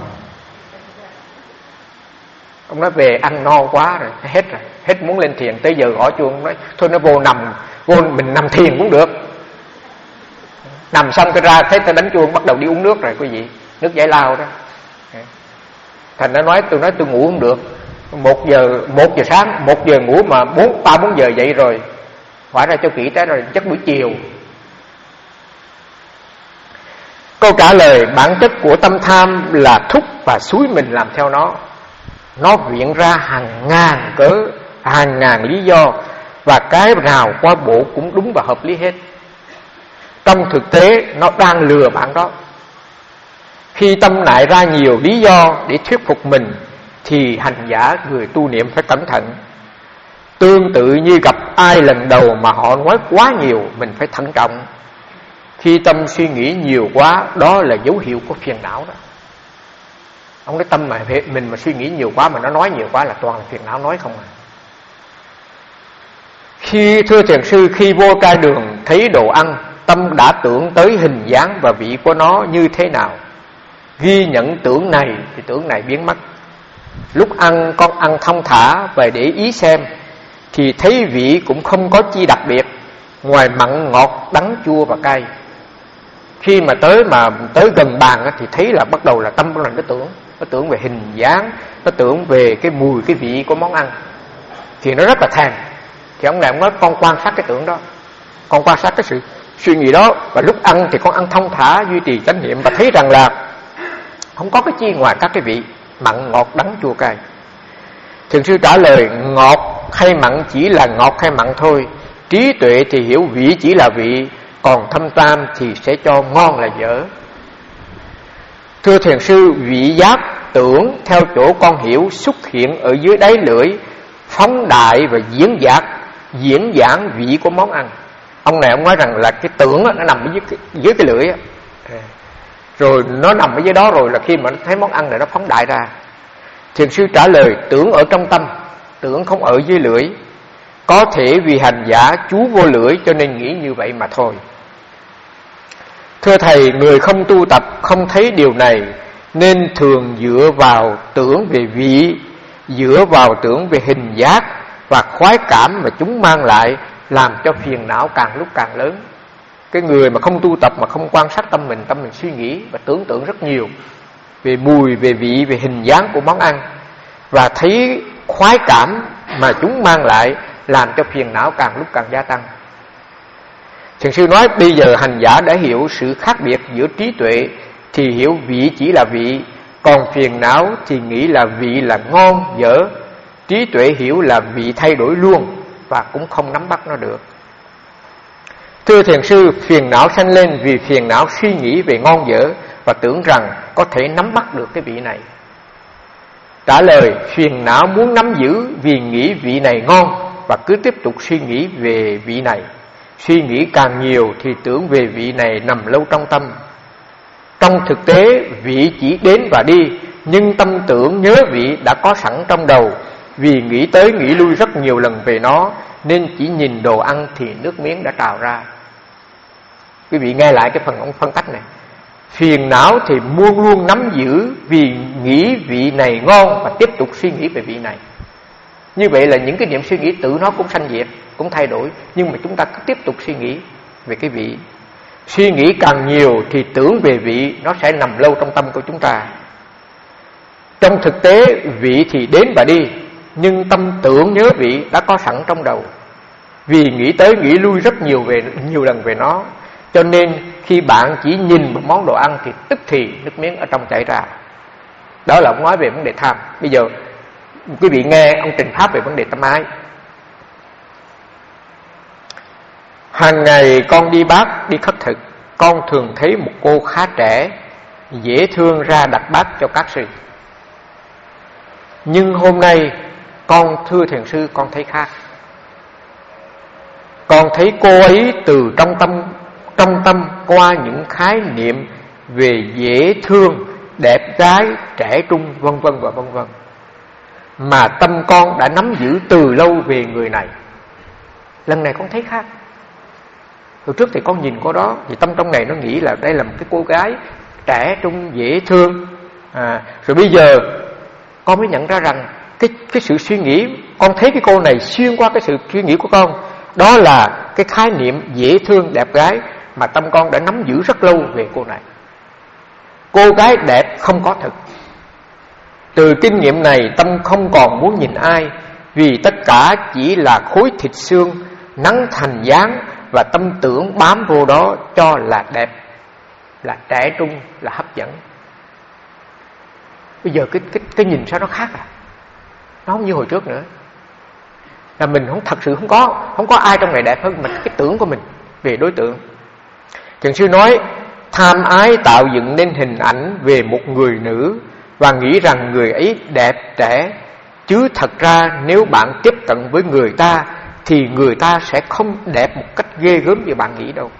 Ông nói về ăn no quá rồi, hết rồi, hết muốn lên thiền. Tới giờ gõ chuông, nói thôi nó vô nằm, vô mình nằm thiền cũng được. Nằm xong cái ra thấy ta đánh chuông, bắt đầu đi uống nước rồi quý vị, nước giải lao đó. Thành nó nói, tôi nói tôi ngủ không được. Một giờ, một giờ sáng, một giờ ngủ mà bốn, ba bốn giờ dậy rồi. Hóa ra cho kỹ tới rồi, chắc buổi chiều. Câu trả lời bản chất của tâm tham là thúc và xúi mình làm theo nó. Nó viện ra hàng ngàn cớ, hàng ngàn lý do, và cái nào qua bộ cũng đúng và hợp lý hết. Trong thực tế nó đang lừa bạn đó. Khi tâm nại ra nhiều lý do để thuyết phục mình thì hành giả người tu niệm phải cẩn thận. Tương tự như gặp ai lần đầu mà họ nói quá nhiều, mình phải thận trọng. Khi tâm suy nghĩ nhiều quá, đó là dấu hiệu của phiền não đó. Ông nói tâm mà mình mà suy nghĩ nhiều quá, mà nó nói nhiều quá là toàn là phiền não nói không à. Khi thưa thiền sư, khi vô cai đường thấy đồ ăn, tâm đã tưởng tới hình dáng và vị của nó như thế nào. Ghi nhận tưởng này thì tưởng này biến mất. Lúc ăn con ăn thong thả và để ý xem thì thấy vị cũng không có chi đặc biệt, ngoài mặn, ngọt, đắng, chua và cay. Khi mà tới mà tới gần bàn thì thấy là bắt đầu là tâm bắt đầu nó tưởng, nó tưởng về hình dáng, nó tưởng về cái mùi, cái vị của món ăn, thì nó rất là thèm. Thì ông này ông nói con quan sát cái tưởng đó, con quan sát cái sự suy nghĩ đó, và lúc ăn thì con ăn thông thả, duy trì chánh niệm và thấy rằng là không có cái chi ngoài các cái vị mặn, ngọt, đắng, chua, cay. Thiền sư trả lời ngọt hay mặn chỉ là ngọt hay mặn thôi. Trí tuệ thì hiểu vị chỉ là vị, còn thâm tam thì sẽ cho ngon là dở. Thưa thiền sư, vị giác tưởng theo chỗ con hiểu xuất hiện ở dưới đáy lưỡi, phóng đại và diễn dạc, diễn giảng vị của món ăn. Ông này ông nói rằng là cái tưởng đó, nó nằm ở dưới cái, dưới cái lưỡi đó. Rồi nó nằm ở dưới đó rồi là khi mà nó thấy món ăn này nó phóng đại ra. Thiền sư trả lời tưởng ở trong tâm, tưởng không ở dưới lưỡi. Có thể vì hành giả chú vô lưỡi cho nên nghĩ như vậy mà thôi. Thưa thầy, người không tu tập không thấy điều này nên thường dựa vào tưởng về vị, dựa vào tưởng về hình giác và khoái cảm mà chúng mang lại, làm cho phiền não càng lúc càng lớn. Cái người mà không tu tập mà không quan sát tâm mình, tâm mình suy nghĩ và tưởng tượng rất nhiều về mùi, về vị, về hình dáng của món ăn, và thấy khoái cảm mà chúng mang lại, làm cho phiền não càng lúc càng gia tăng. Thiền sư nói bây giờ hành giả đã hiểu sự khác biệt giữa trí tuệ thì hiểu vị chỉ là vị, còn phiền não thì nghĩ là vị là ngon, dở. Trí tuệ hiểu là vị thay đổi luôn và cũng không nắm bắt nó được. Thưa thiền sư, phiền não sanh lên vì phiền não suy nghĩ về ngon dở và tưởng rằng có thể nắm bắt được cái vị này. Trả lời, phiền não muốn nắm giữ vì nghĩ vị này ngon và cứ tiếp tục suy nghĩ về vị này. Suy nghĩ càng nhiều thì tưởng về vị này nằm lâu trong tâm. Trong thực tế, vị chỉ đến và đi, nhưng tâm tưởng nhớ vị đã có sẵn trong đầu. Vì nghĩ tới nghĩ lui rất nhiều lần về nó, nên chỉ nhìn đồ ăn thì nước miếng đã trào ra. Quý vị nghe lại cái phần ông phân tích này. Phiền não thì luôn luôn nắm giữ vì nghĩ vị này ngon và tiếp tục suy nghĩ về vị này. Như vậy là những cái niệm suy nghĩ tự nó cũng sanh diệt, cũng thay đổi, nhưng mà chúng ta cứ tiếp tục suy nghĩ về cái vị. Suy nghĩ càng nhiều thì tưởng về vị nó sẽ nằm lâu trong tâm của chúng ta. Trong thực tế, vị thì đến và đi, nhưng tâm tưởng nhớ vị đã có sẵn trong đầu. Vì nghĩ tới nghĩ lui rất nhiều về nhiều lần về nó, cho nên khi bạn chỉ nhìn một món đồ ăn thì tức thì nước miếng ở trong chảy ra. Đó là ông nói về vấn đề tham. Bây giờ quý vị nghe ông trình pháp về vấn đề tâm ái. Hàng ngày con đi bác, đi khất thực, con thường thấy một cô khá trẻ, dễ thương ra đặt bát cho các sư. Nhưng hôm nay con thưa thiền sư, con thấy khác. Con thấy cô ấy từ trong tâm trong tâm qua những khái niệm về dễ thương, đẹp gái, trẻ trung, vân vân và vân vân, mà tâm con đã nắm giữ từ lâu về người này. Lần này con thấy khác. Hồi trước thì con nhìn cô đó, thì tâm trong này nó nghĩ là đây là một cái cô gái trẻ trung, dễ thương. à, Rồi bây giờ con mới nhận ra rằng cái, cái sự suy nghĩ, con thấy cái cô này xuyên qua cái sự suy nghĩ của con. Đó là cái khái niệm dễ thương, đẹp gái mà tâm con đã nắm giữ rất lâu về cô này. Cô gái đẹp không có thực. Từ kinh nghiệm này, tâm không còn muốn nhìn ai, vì tất cả chỉ là khối thịt xương nắng thành dáng, và tâm tưởng bám vô đó cho là đẹp, là trẻ trung, là hấp dẫn. Bây giờ cái, cái, cái nhìn sao nó khác à? Nó không như hồi trước nữa. Là mình không thật sự không có Không có ai trong này đẹp hơn mình. Cái tưởng của mình về đối tượng. Thiền sư nói tham ái tạo dựng nên hình ảnh về một người nữ, và nghĩ rằng người ấy đẹp trẻ. Chứ thật ra nếu bạn tiếp cận với người ta thì người ta sẽ không đẹp một cách ghê gớm như bạn nghĩ đâu.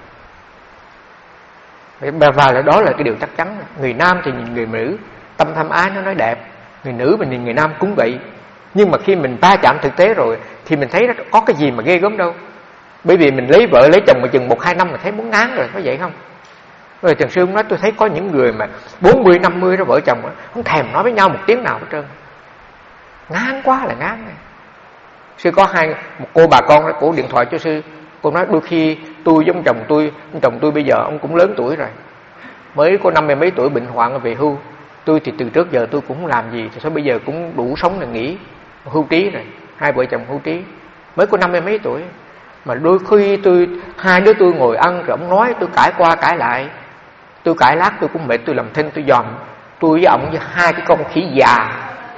Và là đó là cái điều chắc chắn. Người nam thì nhìn người nữ, tâm tham ái nó nói đẹp. Người nữ mình nhìn người nam cũng vậy. Nhưng mà khi mình va chạm thực tế rồi thì mình thấy có cái gì mà ghê gớm đâu. Bởi vì mình lấy vợ lấy chồng mà chừng một hai năm mà thấy muốn ngán rồi, có vậy không? Rồi Thiền sư cũng nói tôi thấy có những người mà bốn mươi năm mươi đó vợ chồng không thèm nói với nhau một tiếng nào hết trơn. Ngán quá là ngán này. Sư có hai một cô bà con đó, cổ điện thoại cho sư. Cô nói đôi khi tôi giống chồng tôi, chồng tôi bây giờ ông cũng lớn tuổi rồi, mới có năm mươi mấy tuổi bệnh hoạn về hưu. Tôi thì từ trước giờ tôi cũng không làm gì, thì bây giờ cũng đủ sống là nghỉ, hưu trí rồi. Hai vợ chồng hưu trí, mới có năm mươi mấy tuổi. Mà đôi khi tôi hai đứa tôi ngồi ăn rồi ông nói tôi cãi qua cãi lại, tôi cãi lát tôi cũng mệt, tôi làm thinh tôi dòm. Tôi với ông với hai cái con khỉ già.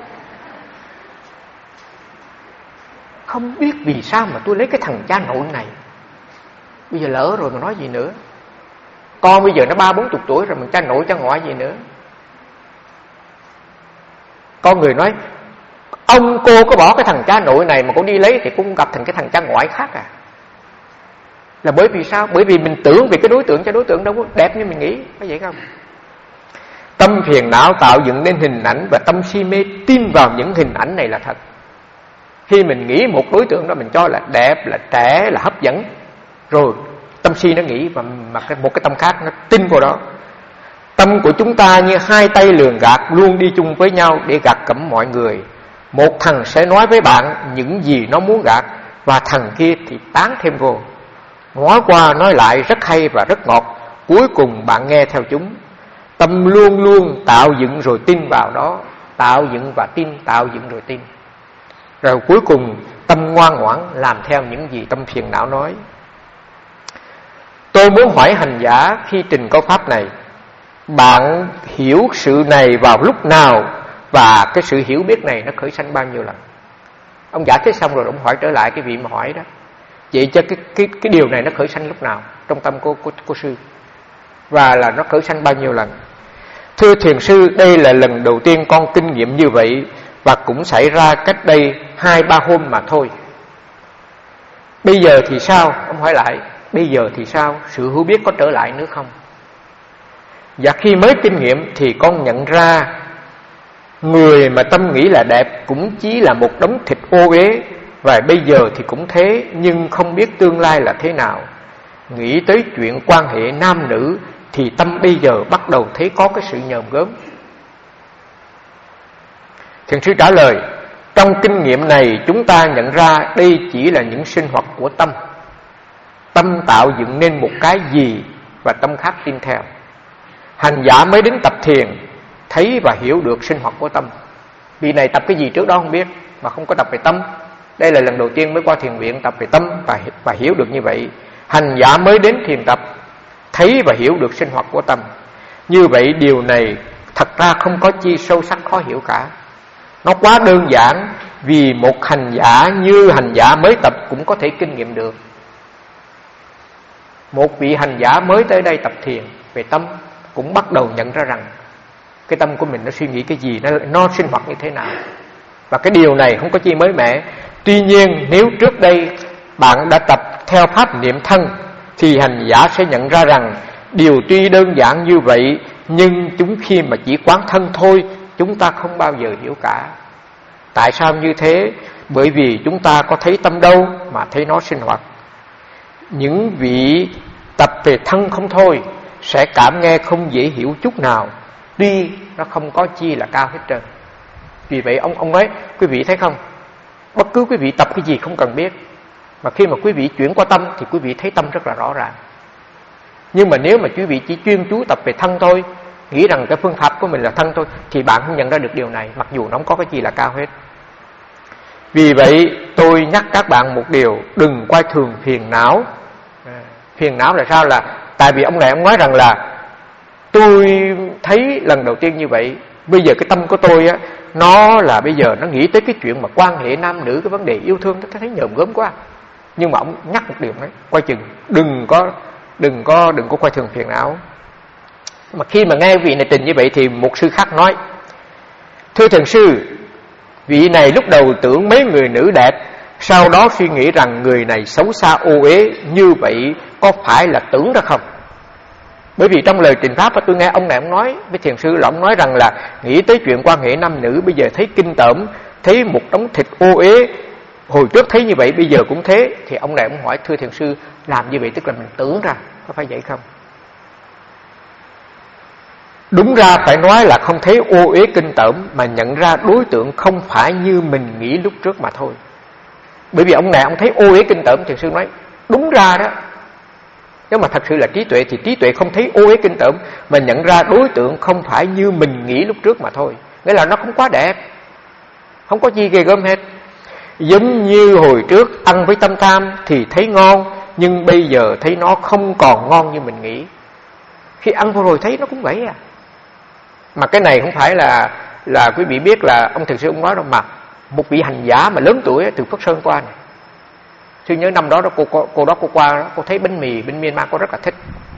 Không biết vì sao mà tôi lấy cái thằng cha nội này. Bây giờ lỡ rồi mà nói gì nữa. Con bây giờ nó ba bốn chục tuổi rồi, mình cha nội cha ngoại gì nữa. Con người nói ông cô có bỏ cái thằng cha nội này mà cô đi lấy thì cũng gặp thành cái thằng cha ngoại khác à. Là bởi vì sao? Bởi vì mình tưởng về cái đối tượng cho đối tượng đâu có đẹp như mình nghĩ, có vậy không? Tâm phiền não tạo dựng nên hình ảnh, và tâm si mê tin vào những hình ảnh này là thật. Khi mình nghĩ một đối tượng đó mình cho là đẹp, là trẻ, là hấp dẫn, rồi tâm si nó nghĩ, và mà một cái tâm khác nó tin vào đó. Tâm của chúng ta như hai tay lường gạt luôn đi chung với nhau để gạt cẫm mọi người. Một thằng sẽ nói với bạn những gì nó muốn gạt, và thằng kia thì tán thêm vô. Nói qua nói lại rất hay và rất ngọt, cuối cùng bạn nghe theo chúng. Tâm luôn luôn tạo dựng rồi tin vào đó, tạo dựng và tin, tạo dựng rồi tin. Rồi cuối cùng tâm ngoan ngoãn làm theo những gì tâm phiền não nói. Tôi muốn hỏi hành giả khi trình câu pháp này, bạn hiểu sự này vào lúc nào, và cái sự hiểu biết này nó khởi sanh bao nhiêu lần? Ông giải thích xong rồi ông hỏi trở lại cái vị mà hỏi đó. Vậy cho cái, cái, cái điều này nó khởi sanh lúc nào trong tâm của, của, của sư, và là nó khởi sanh bao nhiêu lần? Thưa thiền sư, đây là lần đầu tiên con kinh nghiệm như vậy, và cũng xảy ra cách đây hai ba hôm mà thôi. Bây giờ thì sao? Ông hỏi lại, bây giờ thì sao? Sự hiểu biết có trở lại nữa không? Và khi mới kinh nghiệm thì con nhận ra người mà tâm nghĩ là đẹp cũng chỉ là một đống thịt ô uế, và bây giờ thì cũng thế, nhưng không biết tương lai là thế nào. Nghĩ tới chuyện quan hệ nam nữ thì tâm bây giờ bắt đầu thấy có cái sự nhòm gớm. Thiền sư trả lời, trong kinh nghiệm này chúng ta nhận ra đây chỉ là những sinh hoạt của tâm. Tâm tạo dựng nên một cái gì và tâm khác tin theo. Hành giả mới đến tập thiền thấy và hiểu được sinh hoạt của tâm. Vị này tập cái gì trước đó không biết, mà không có tập về tâm. Đây là lần đầu tiên mới qua thiền viện tập về tâm và, và hiểu được như vậy. Hành giả mới đến thiền tập thấy và hiểu được sinh hoạt của tâm. Như vậy điều này thật ra không có chi sâu sắc khó hiểu cả. Nó quá đơn giản, vì một hành giả như hành giả mới tập cũng có thể kinh nghiệm được. Một vị hành giả mới tới đây tập thiền về tâm cũng bắt đầu nhận ra rằng cái tâm của mình nó suy nghĩ cái gì, nó, nó sinh hoạt như thế nào. Và cái điều này không có chi mới mẻ. Tuy nhiên nếu trước đây bạn đã tập theo pháp niệm thân thì hành giả sẽ nhận ra rằng điều tuy đơn giản như vậy, nhưng chúng khi mà chỉ quán thân thôi, chúng ta không bao giờ hiểu cả. Tại sao như thế? Bởi vì chúng ta có thấy tâm đâu mà thấy nó sinh hoạt. Những vị tập về thân không thôi sẽ cảm nghe không dễ hiểu chút nào, tuy nó không có chi là cao hết trơn. Vì vậy ông ông nói, quý vị thấy không, bất cứ quý vị tập cái gì không cần biết, mà khi mà quý vị chuyển qua tâm thì quý vị thấy tâm rất là rõ ràng. Nhưng mà nếu mà quý vị chỉ chuyên chú tập về thân thôi, nghĩ rằng cái phương pháp của mình là thân thôi, thì bạn không nhận ra được điều này, mặc dù nó không có cái gì là cao hết. Vì vậy tôi nhắc các bạn một điều, đừng coi thường phiền não. Phiền não là sao? Là tại vì ông này ông nói rằng là tôi thấy lần đầu tiên như vậy, bây giờ cái tâm của tôi á, nó là bây giờ nó nghĩ tới cái chuyện mà quan hệ nam nữ, cái vấn đề yêu thương, tôi thấy nhờn gớm quá. Nhưng mà ông nhắc một điều đấy, coi chừng đừng có đừng có đừng có coi thường phiền não. Mà khi mà nghe vị này trình như vậy thì một sư khác nói: thưa thiền sư, vị này lúc đầu tưởng mấy người nữ đẹp, sau đó suy nghĩ rằng người này xấu xa ô uế, như vậy có phải là tưởng ra không? Bởi vì trong lời trình pháp tôi nghe ông này ông nói với thiền sư là ông nói rằng là nghĩ tới chuyện quan hệ nam nữ, bây giờ thấy kinh tởm, thấy một đống thịt ô uế, hồi trước thấy như vậy bây giờ cũng thế. Thì ông này ông hỏi: thưa thiền sư, làm như vậy tức là mình tưởng ra, có phải vậy không? Đúng ra phải nói là không thấy ô uế kinh tởm, mà nhận ra đối tượng không phải như mình nghĩ lúc trước mà thôi. Bởi vì ông này ông thấy ô uế kinh tởm, thiền sư nói đúng ra đó, nếu mà thật sự là trí tuệ thì trí tuệ không thấy ô uế kinh tởm, mà nhận ra đối tượng không phải như mình nghĩ lúc trước mà thôi. Nghĩa là nó không quá đẹp, không có gì ghê gớm hết. Giống như hồi trước ăn với tâm tham thì thấy ngon, nhưng bây giờ thấy nó không còn ngon như mình nghĩ. Khi ăn vừa rồi thấy nó cũng vậy à. Mà cái này không phải là là quý vị biết là ông thiền sư ông nói đâu, mà một vị hành giả mà lớn tuổi từ Phước Sơn qua này. Sư nhớ năm đó, đó cô, cô, cô đó cô qua đó, cô thấy bánh mì bên Myanmar cô rất là thích.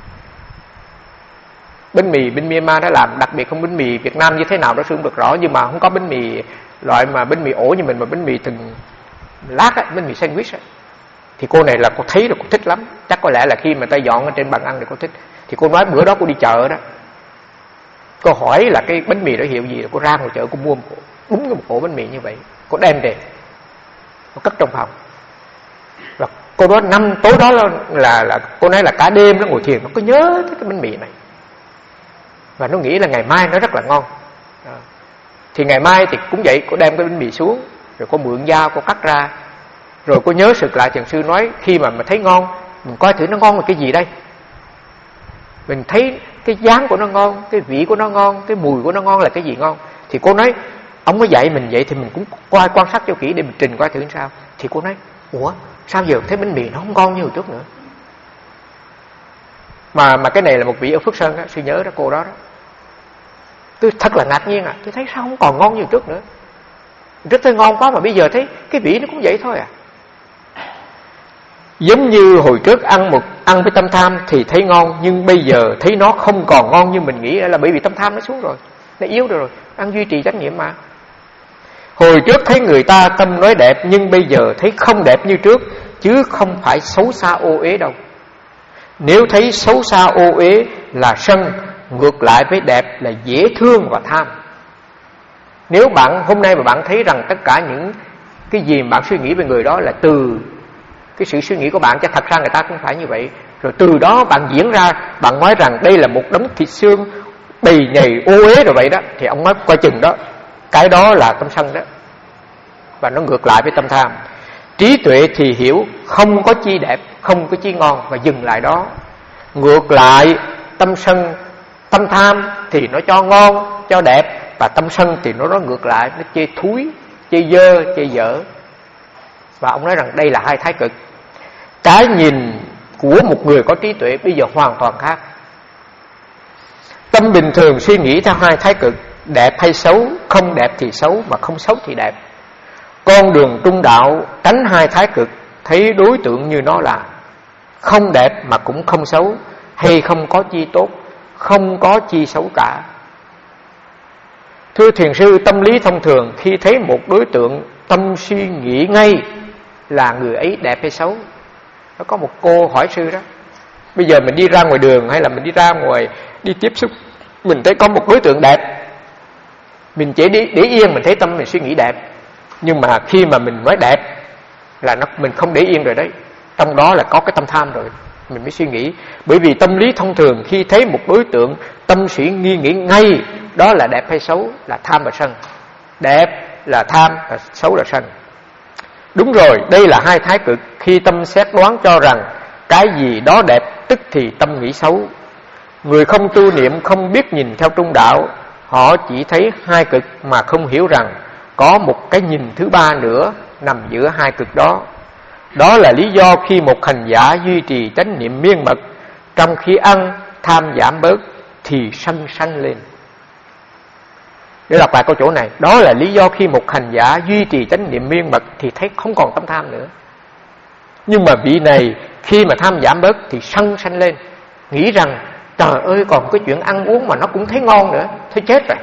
Bánh mì bên Myanmar nó làm đặc biệt, không bánh mì Việt Nam như thế nào đó sư không được rõ, nhưng mà không có bánh mì loại mà bánh mì ổ như mình, mà bánh mì từng lát á, bánh mì sandwich á. Thì cô này là cô thấy là cô thích lắm, chắc có lẽ là khi mà ta dọn ở trên bàn ăn thì cô thích. Thì cô nói bữa đó cô đi chợ đó, cô hỏi là cái bánh mì đó hiệu gì, cô ra ngoài chợ cô mua một cổ, đúng cái một cổ bánh mì như vậy, cô đem về, cô cất trong phòng. Và cô đó năm tối đó là, là là cô nói là cả đêm nó ngồi thiền, nó có nhớ tới cái bánh mì này, và nó nghĩ là ngày mai nó rất là ngon. À, thì ngày mai thì cũng vậy, cô đem cái bánh mì xuống, rồi cô mượn dao cô cắt ra, rồi cô nhớ sực lại thiền sư nói khi mà mình thấy ngon, mình coi thử nó ngon là cái gì đây. Mình thấy cái dáng của nó ngon, cái vị của nó ngon, cái mùi của nó ngon là cái gì ngon. Thì cô nói ông có dạy mình vậy thì mình cũng coi quan sát cho kỹ để mình trình coi thử sao. Thì cô nói ủa sao giờ thấy bánh mì nó không ngon như hồi trước nữa. Mà mà cái này là một vị ở Phước Sơn á, sư nhớ đó, cô đó đó. Tôi thật là ngạc nhiên à, tôi thấy sao không còn ngon như hồi trước nữa. Rất thấy ngon quá mà bây giờ thấy cái vị nó cũng vậy thôi à. Giống như hồi trước ăn một ăn với tâm tham thì thấy ngon, nhưng bây giờ thấy nó không còn ngon như mình nghĩ, là bởi vì tâm tham nó xuống rồi, nó yếu rồi, rồi. Ăn duy trì chánh niệm mà. Hồi trước thấy người ta tâm nói đẹp, nhưng bây giờ thấy không đẹp như trước, chứ không phải xấu xa ô uế đâu. Nếu thấy xấu xa ô uế là sân, ngược lại với đẹp là dễ thương và tham. Nếu bạn hôm nay mà bạn thấy rằng tất cả những cái gì mà bạn suy nghĩ về người đó là từ cái sự suy nghĩ của bạn, chứ thật ra người ta cũng phải như vậy, rồi từ đó bạn diễn ra, bạn nói rằng đây là một đống thịt xương bầy nhầy ô uế rồi vậy đó, thì ông nói coi chừng đó, cái đó là tâm sân đó, và nó ngược lại với tâm tham. Trí tuệ thì hiểu không có chi đẹp, không có chi ngon, và dừng lại đó. Ngược lại tâm sân, tâm tham thì nó cho ngon, cho đẹp, và tâm sân thì nó nó ngược lại, nó chê thúi, chê dơ, chê dở. Và ông nói rằng đây là hai thái cực. Cái nhìn của một người có trí tuệ bây giờ hoàn toàn khác. Tâm bình thường suy nghĩ theo hai thái cực, đẹp hay xấu, không đẹp thì xấu, mà không xấu thì đẹp. Con đường trung đạo tránh hai thái cực, thấy đối tượng như nó là. không đẹp mà cũng không xấu, hay không có chi tốt, không có chi xấu cả. Thưa thiền sư, tâm lý thông thường khi thấy một đối tượng, tâm suy nghĩ ngay là người ấy đẹp hay xấu. Nó có một cô hỏi sư đó, bây giờ mình đi ra ngoài đường hay là mình đi ra ngoài đi tiếp xúc, mình thấy có một đối tượng đẹp, mình chỉ để, để yên, mình thấy tâm mình suy nghĩ đẹp. Nhưng mà khi mà mình nói đẹp là nó, mình không để yên rồi đấy, trong đó là có cái tâm tham rồi, mình mới suy nghĩ. Bởi vì tâm lý thông thường khi thấy một đối tượng, tâm suy nghi nghĩ ngay đó là đẹp hay xấu, là tham và sân. Đẹp là tham, và xấu là sân. Đúng rồi, đây là hai thái cực. Khi tâm xét đoán cho rằng cái gì đó đẹp, tức thì tâm nghĩ xấu. Người không tu niệm, không biết nhìn theo trung đạo, họ chỉ thấy hai cực mà không hiểu rằng có một cái nhìn thứ ba nữa nằm giữa hai cực đó. Đó là lý do khi một hành giả duy trì chánh niệm miên mật, trong khi ăn tham giảm bớt thì sân sanh lên. Để đọc lại câu chỗ này. Đó là lý do khi một hành giả duy trì chánh niệm miên mật thì thấy không còn tâm tham nữa. Nhưng mà vị này khi mà tham giảm bớt thì sân sanh lên, nghĩ rằng trời ơi, còn cái chuyện ăn uống mà nó cũng thấy ngon nữa, thấy chết rồi.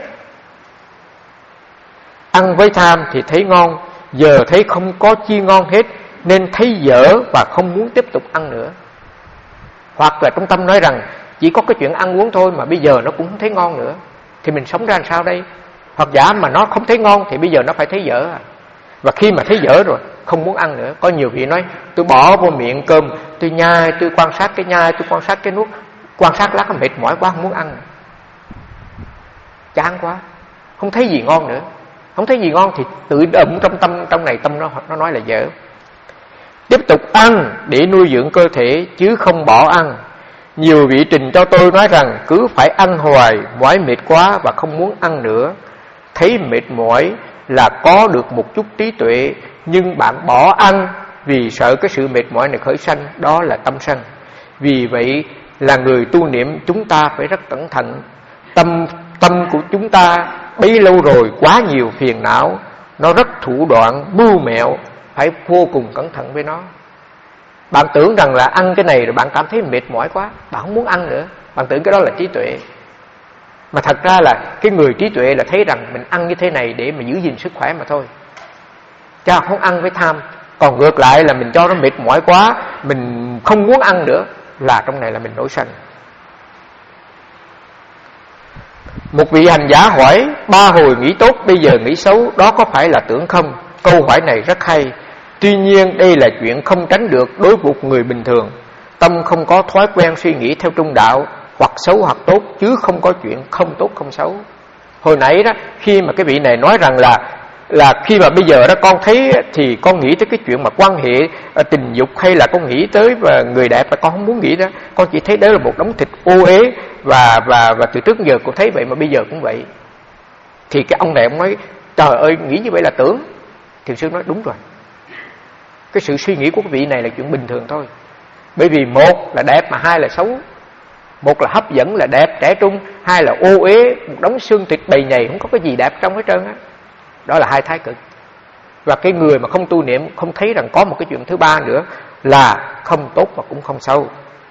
Ăn với tham thì thấy ngon, giờ thấy không có chi ngon hết nên thấy dở và không muốn tiếp tục ăn nữa. Hoặc là trong tâm nói rằng chỉ có cái chuyện ăn uống thôi mà bây giờ nó cũng không thấy ngon nữa, thì mình sống ra làm sao đây? Hoặc giả mà nó không thấy ngon thì bây giờ nó phải thấy dở à. Và khi mà thấy dở rồi không muốn ăn nữa. Có nhiều vị nói tôi bỏ vô miệng cơm, tôi nhai, tôi quan sát cái nhai, tôi quan sát cái nuốt, quan sát lát mệt mỏi quá không muốn ăn, chán quá, không thấy gì ngon nữa. Không thấy gì ngon thì tự động trong tâm, trong này tâm nó nó nói là dở. Tiếp tục ăn để nuôi dưỡng cơ thể chứ không bỏ ăn. Nhiều vị trình cho tôi nói rằng cứ phải ăn hoài, mỏi mệt quá và không muốn ăn nữa. Thấy mệt mỏi là có được một chút trí tuệ, nhưng bạn bỏ ăn vì sợ cái sự mệt mỏi này khởi sanh, đó là tâm sân. Vì vậy là người tu niệm chúng ta phải rất cẩn thận. Tâm tâm của chúng ta bấy lâu rồi quá nhiều phiền não, nó rất thủ đoạn, mưu mẹo, phải vô cùng cẩn thận với nó. Bạn tưởng rằng là ăn cái này rồi bạn cảm thấy mệt mỏi quá, bạn không muốn ăn nữa, bạn tưởng cái đó là trí tuệ. Mà thật ra là cái người trí tuệ là thấy rằng mình ăn như thế này để mà giữ gìn sức khỏe mà thôi, chứ không ăn với tham. Còn ngược lại là mình cho nó mệt mỏi quá, mình không muốn ăn nữa, là trong này là mình nổi sân. Một vị hành giả hỏi ba hồi nghĩ tốt, bây giờ nghĩ xấu, đó có phải là tưởng không? Câu hỏi này rất hay. Tuy nhiên đây là chuyện không tránh được đối với một người bình thường. Tâm không có thói quen suy nghĩ theo trung đạo, hoặc xấu hoặc tốt, chứ không có chuyện không tốt không xấu. Hồi nãy đó, khi mà cái vị này nói rằng là là khi mà bây giờ đó con thấy thì con nghĩ tới cái chuyện mà quan hệ tình dục, hay là con nghĩ tới và người đẹp, và con không muốn nghĩ đó. Con chỉ thấy đó là một đống thịt ô uế, và và và từ trước giờ con thấy vậy mà bây giờ cũng vậy. Thì cái ông này ông nói trời ơi, nghĩ như vậy là tưởng. Thiền sư nói đúng rồi, cái sự suy nghĩ của cái vị này là chuyện bình thường thôi. Bởi vì một là đẹp mà hai là xấu. Một là hấp dẫn là đẹp trẻ trung, hai là ô uế một đống xương thịt bầy nhầy, không có cái gì đẹp trong hết trơn á. Đó là hai thái cực. Và cái người mà không tu niệm không thấy rằng có một cái chuyện thứ ba nữa là không tốt mà cũng không xấu.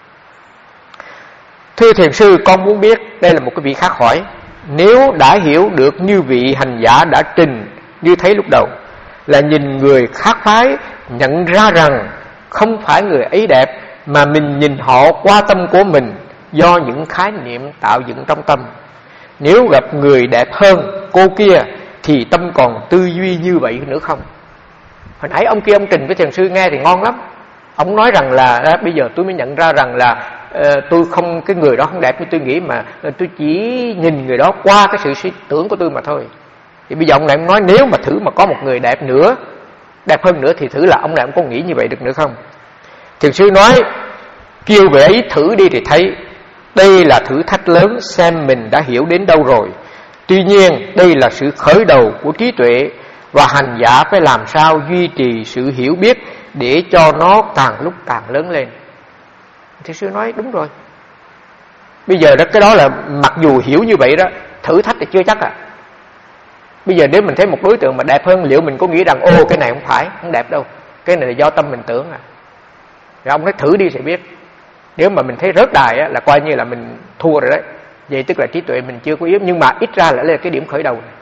Thưa thiền sư, con muốn biết, đây là một cái vị khác hỏi, nếu đã hiểu được như vị hành giả đã trình như thấy lúc đầu, là nhìn người khác phái nhận ra rằng không phải người ấy đẹp, mà mình nhìn họ qua tâm của mình do những khái niệm tạo dựng trong tâm. Nếu gặp người đẹp hơn cô kia thì tâm còn tư duy như vậy nữa không? Hồi nãy ông kia ông trình với thiền sư nghe thì ngon lắm. Ông nói rằng là à, bây giờ tôi mới nhận ra rằng là uh, tôi không, cái người đó không đẹp như tôi nghĩ, mà uh, tôi chỉ nhìn người đó qua cái sự suy tưởng của tôi mà thôi. Thì bây giờ ông này ông nói nếu mà thử mà có một người đẹp nữa, đẹp hơn nữa, thì thử là ông này ông có nghĩ như vậy được nữa không? Thiền sư nói kêu về ấy thử đi thì thấy. Đây là thử thách lớn, xem mình đã hiểu đến đâu rồi. Tuy nhiên đây là sự khởi đầu của trí tuệ, và hành giả phải làm sao duy trì sự hiểu biết để cho nó càng lúc càng lớn lên. Thiền sư nói đúng rồi. Bây giờ đó, cái đó là mặc dù hiểu như vậy đó, thử thách thì chưa chắc à. Bây giờ nếu mình thấy một đối tượng mà đẹp hơn, liệu mình có nghĩ rằng ô cái này không phải, không đẹp đâu, cái này là do tâm mình tưởng à. Rồi ông nói thử đi sẽ biết. Nếu mà mình thấy rớt đài á, là coi như là mình thua rồi đấy. Vậy tức là trí tuệ mình chưa có yếu, nhưng mà ít ra là là cái điểm khởi đầu này.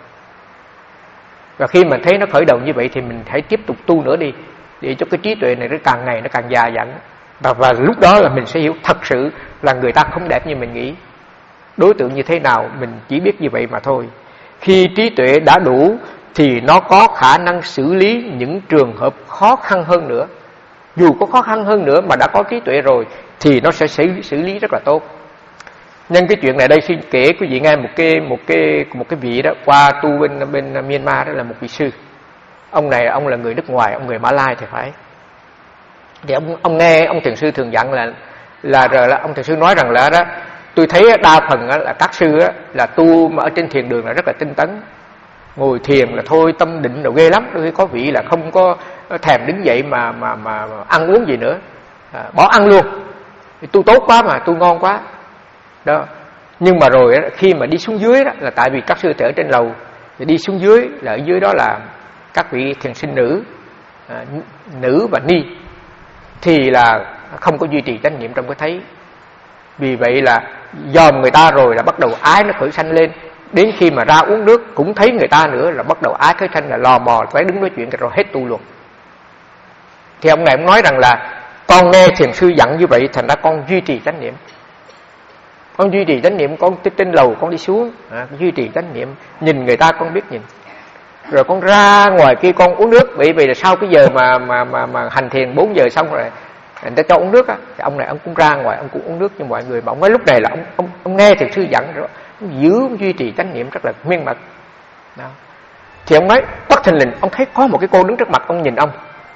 Và khi mà thấy nó khởi đầu như vậy thì mình hãy tiếp tục tu nữa đi, để cho cái trí tuệ này nó càng ngày nó càng già dặn. Và, và lúc đó là mình sẽ hiểu thật sự là người ta không đẹp như mình nghĩ. Đối tượng như thế nào mình chỉ biết như vậy mà thôi. Khi trí tuệ đã đủ thì nó có khả năng xử lý những trường hợp khó khăn hơn nữa. Dù có khó khăn hơn nữa mà đã có trí tuệ rồi thì nó sẽ xử, xử lý rất là tốt. Nhân cái chuyện này đây xin kể quý vị nghe một cái một cái một cái vị đó qua tu bên bên Myanmar, đó là một vị sư. Ông này ông là người nước ngoài, ông người Mã Lai thì phải. Thì ông ông nghe ông thiền sư thường dặn là là rồi là ông thiền sư nói rằng là đó, tôi thấy đa phần là các sư là tu mà ở trên thiền đường là rất là tinh tấn, ngồi thiền là thôi tâm định rồi ghê lắm. Đôi khi có vị là không có thèm đứng dậy mà mà mà, mà ăn uống gì nữa, à, bỏ ăn luôn. Tu tốt quá mà, tu ngon quá đó. Nhưng mà rồi khi mà đi xuống dưới đó, là tại vì các sư thể ở trên lầu, thì đi xuống dưới là ở dưới đó là các vị thiền sinh nữ, à, nữ và ni, thì là không có duy trì chánh niệm trong cái thấy. Vì vậy là dòm người ta rồi là bắt đầu ái nó khởi sanh lên. Đến khi mà ra uống nước cũng thấy người ta nữa là bắt đầu ái khởi sanh, là lò mò phải đứng nói chuyện rồi hết tu luôn. Thì ông này ông nói rằng là con nghe thiền sư dặn như vậy, thành ra con duy trì chánh niệm. Con duy trì chánh niệm, con trên lầu con đi xuống, à, duy trì chánh niệm, nhìn người ta con biết nhìn. Rồi con ra ngoài kia con uống nước. Bởi vì là sau cái giờ mà mà mà, mà hành thiền bốn giờ xong rồi người ta cho uống nước á, thì ông này ông cũng ra ngoài ông cũng uống nước như mọi người. Mà ông nói lúc này là ông ông, ông nghe thiền sư dặn rồi, ông giữ ông duy trì chánh niệm rất là miên mật đó. Thì ông nói bất thình lình ông thấy có một cái cô đứng trước mặt ông nhìn ông.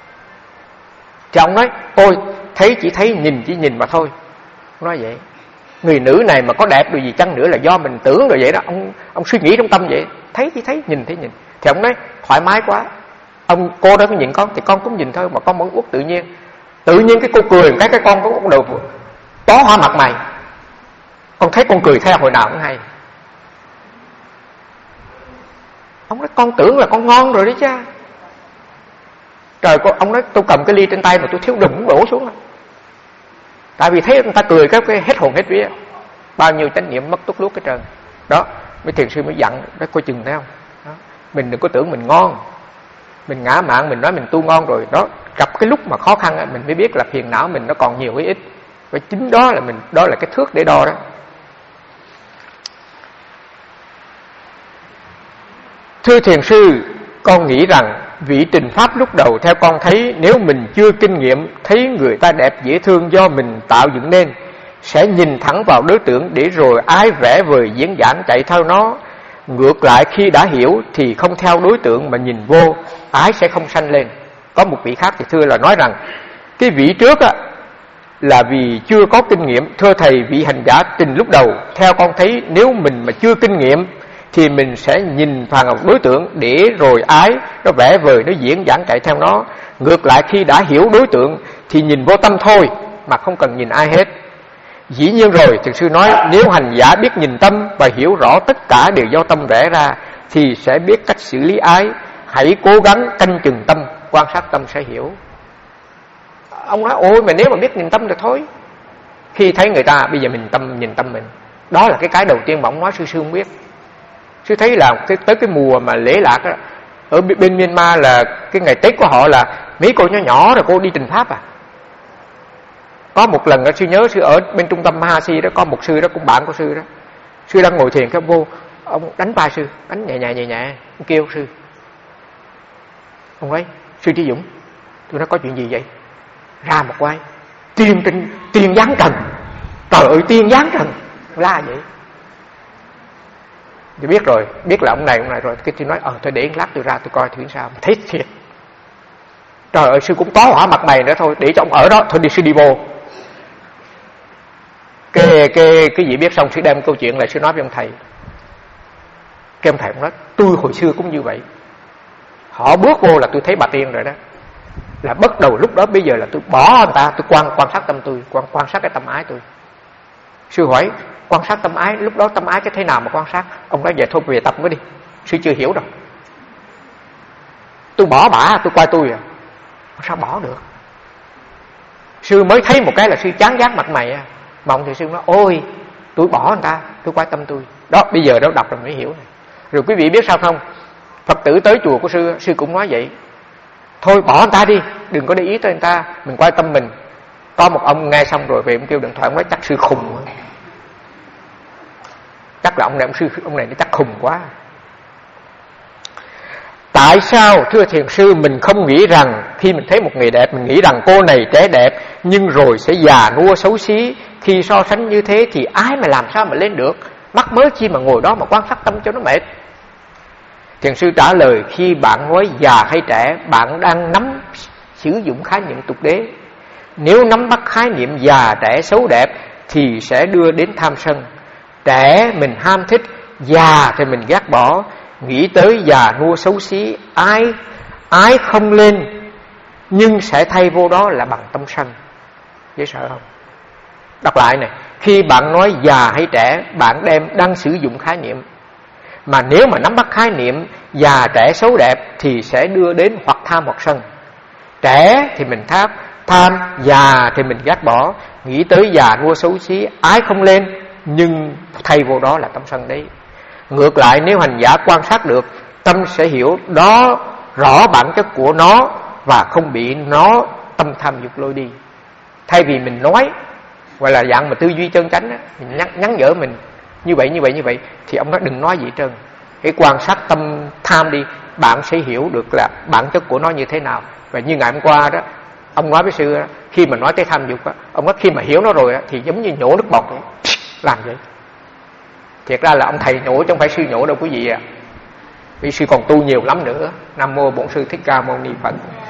Thì ông nói ôi thấy chỉ thấy nhìn chỉ nhìn mà thôi. Ông nói vậy, người nữ này mà có đẹp điều gì chăng nữa là do mình tưởng rồi vậy đó. Ông ông suy nghĩ trong tâm vậy, thấy chỉ thấy, nhìn thấy nhìn. Thì ông nói thoải mái quá, ông cô đó mới nhìn con thì con cũng nhìn thôi, mà con vẫn uất tự nhiên. Tự nhiên cái cô cười cái cái con có bắt đầu tó hoa mặt mày. Con thấy con cười theo hồi nào cũng hay. Ông nói con tưởng là con ngon rồi đấy chứ. Trời, ông nói tôi cầm cái ly trên tay mà tôi thiếu đụng đổ xuống rồi. Tại vì thấy người ta cười cái, cái hết hồn hết vía, bao nhiêu chánh niệm mất tốt luốt cái trơn đó. Mấy thiền sư mới dặn đó, coi chừng thấy không đó. Mình đừng có tưởng mình ngon, mình ngã mạn mình nói mình tu ngon rồi đó, gặp cái lúc mà khó khăn mình mới biết là phiền não mình nó còn nhiều hay ít. Và chính đó là mình, đó là cái thước để đo đó. Thưa thiền sư, con nghĩ rằng vị trình pháp lúc đầu theo con thấy, nếu mình chưa kinh nghiệm thấy người ta đẹp dễ thương do mình tạo dựng nên, sẽ nhìn thẳng vào đối tượng để rồi ái vẽ vời diễn giảng chạy theo nó. Ngược lại khi đã hiểu thì không theo đối tượng mà nhìn vô, ái sẽ không sanh lên. Có một vị khác thì thưa là nói rằng cái vị trước á, là vì chưa có kinh nghiệm. Thưa thầy, vị hành giả trình lúc đầu theo con thấy nếu mình mà chưa kinh nghiệm thì mình sẽ nhìn vào đối tượng để rồi ái nó vẽ vời, nó diễn giảng chạy theo nó. Ngược lại khi đã hiểu đối tượng thì nhìn vô tâm thôi mà không cần nhìn ai hết. Dĩ nhiên rồi, thiền sư nói nếu hành giả biết nhìn tâm và hiểu rõ tất cả đều do tâm vẽ ra thì sẽ biết cách xử lý ái. Hãy cố gắng canh chừng tâm, quan sát tâm sẽ hiểu. Ông nói ôi mà nếu mà biết nhìn tâm thì thôi. Khi thấy người ta bây giờ mình tâm nhìn tâm mình, đó là cái cái đầu tiên mà ông nói sư sư không biết. Sư thấy là cái, tới cái mùa mà lễ lạc đó, ở bên Myanmar là cái ngày Tết của họ là mấy cô nhỏ nhỏ rồi cô đi trình pháp à. Có một lần sư nhớ sư ở bên trung tâm Mahasi đó, có một sư đó cũng bạn của sư đó. Sư đang ngồi thiền cái ông vô, ông đánh vai sư, đánh nhẹ nhẹ nhẹ nhẹ, ông kêu sư. Ông ấy, sư Trí Dũng, tôi nói có chuyện gì vậy? Ra một quay, tiên trên tiên giáng trần. Trời ơi tiên giáng trần, la vậy. Thì biết rồi, biết là ông này ông này rồi, cái tôi nói ờ thôi để lát tôi ra tôi coi thử sao. Thấy thiệt. Trời ơi sư cũng tó hỏa mặt mày nữa thôi, để cho ông ở đó, thôi đi sư đi vô. Cái cái cái gì biết xong sư đem câu chuyện lại sư nói với ông thầy. Cái ông thầy ông nói tôi hồi xưa cũng như vậy. Họ bước vô là tôi thấy bà tiên rồi đó. Là bắt đầu lúc đó bây giờ là tôi bỏ người ta, tôi quan quan sát tâm tôi, quan quan sát cái tâm ái tôi. Sư hỏi quan sát tâm ái, lúc đó tâm ái cái thế nào mà quan sát? Ông nói vậy thôi về tập mới đi, sư chưa hiểu đâu. Tôi bỏ bả, tôi coi tôi à, sao bỏ được? Sư mới thấy một cái là sư chán ghét mặt mày. Mà ông thiền sư nói: ôi tôi bỏ người ta, tôi quan tâm tôi. Đó, bây giờ đâu đọc rồi mới hiểu này. Rồi quý vị biết sao không? Phật tử tới chùa của sư, sư cũng nói vậy. Thôi bỏ người ta đi, đừng có để ý tới người ta, mình quan tâm mình. Có một ông nghe xong rồi về ông kêu điện thoại, ông nói chắc sư khùng. Chắc là ông này ông sư ông này nó chắc khùng quá. Tại sao thưa thiền sư mình không nghĩ rằng khi mình thấy một người đẹp, mình nghĩ rằng cô này trẻ đẹp nhưng rồi sẽ già nua xấu xí? Khi so sánh như thế thì ai mà làm sao mà lên được? Mắc mớ chi mà ngồi đó mà quan sát tâm cho nó mệt. Thiền sư trả lời: khi bạn nói già hay trẻ, bạn đang nắm sử dụng khái niệm tục đế. Nếu nắm bắt khái niệm già trẻ xấu đẹp thì sẽ đưa đến tham sân. Trẻ mình ham thích, già thì mình ghét bỏ. Nghĩ tới già nua xấu xí, ai ái không lên, nhưng sẽ thay vô đó là bằng tâm sân. Dễ sợ không? Đọc lại này: khi bạn nói già hay trẻ, bạn đem đang sử dụng khái niệm. Mà nếu mà nắm bắt khái niệm già trẻ xấu đẹp thì sẽ đưa đến hoặc tham hoặc sân. Trẻ thì mình tham, tham, già thì mình ghét bỏ. Nghĩ tới già nua xấu xí, ái không lên, nhưng thay vô đó là tâm sân đấy. Ngược lại, nếu hành giả quan sát được, tâm sẽ hiểu đó rõ bản chất của nó và không bị nó tâm tham dục lôi đi. Thay vì mình nói gọi là dạng mà tư duy chân chánh á, mình nhắn, nhắn nhở mình như vậy như vậy như vậy, thì ông nói đừng nói gì hết trơn. Hãy quan sát tâm tham đi, bạn sẽ hiểu được là bản chất của nó như thế nào. Và như ngày hôm qua đó, ông nói với sư đó, khi mà nói tới tham dục đó, ông nói khi mà hiểu nó rồi đó, thì giống như nhổ nước bọt đó. Làm vậy. Thiệt ra là ông thầy nhổ chứ không phải sư nhổ đâu quý vị ạ. À. Vì sư còn tu nhiều lắm nữa. Nam mô Bổn Sư Thích Ca Mâu Ni Phật.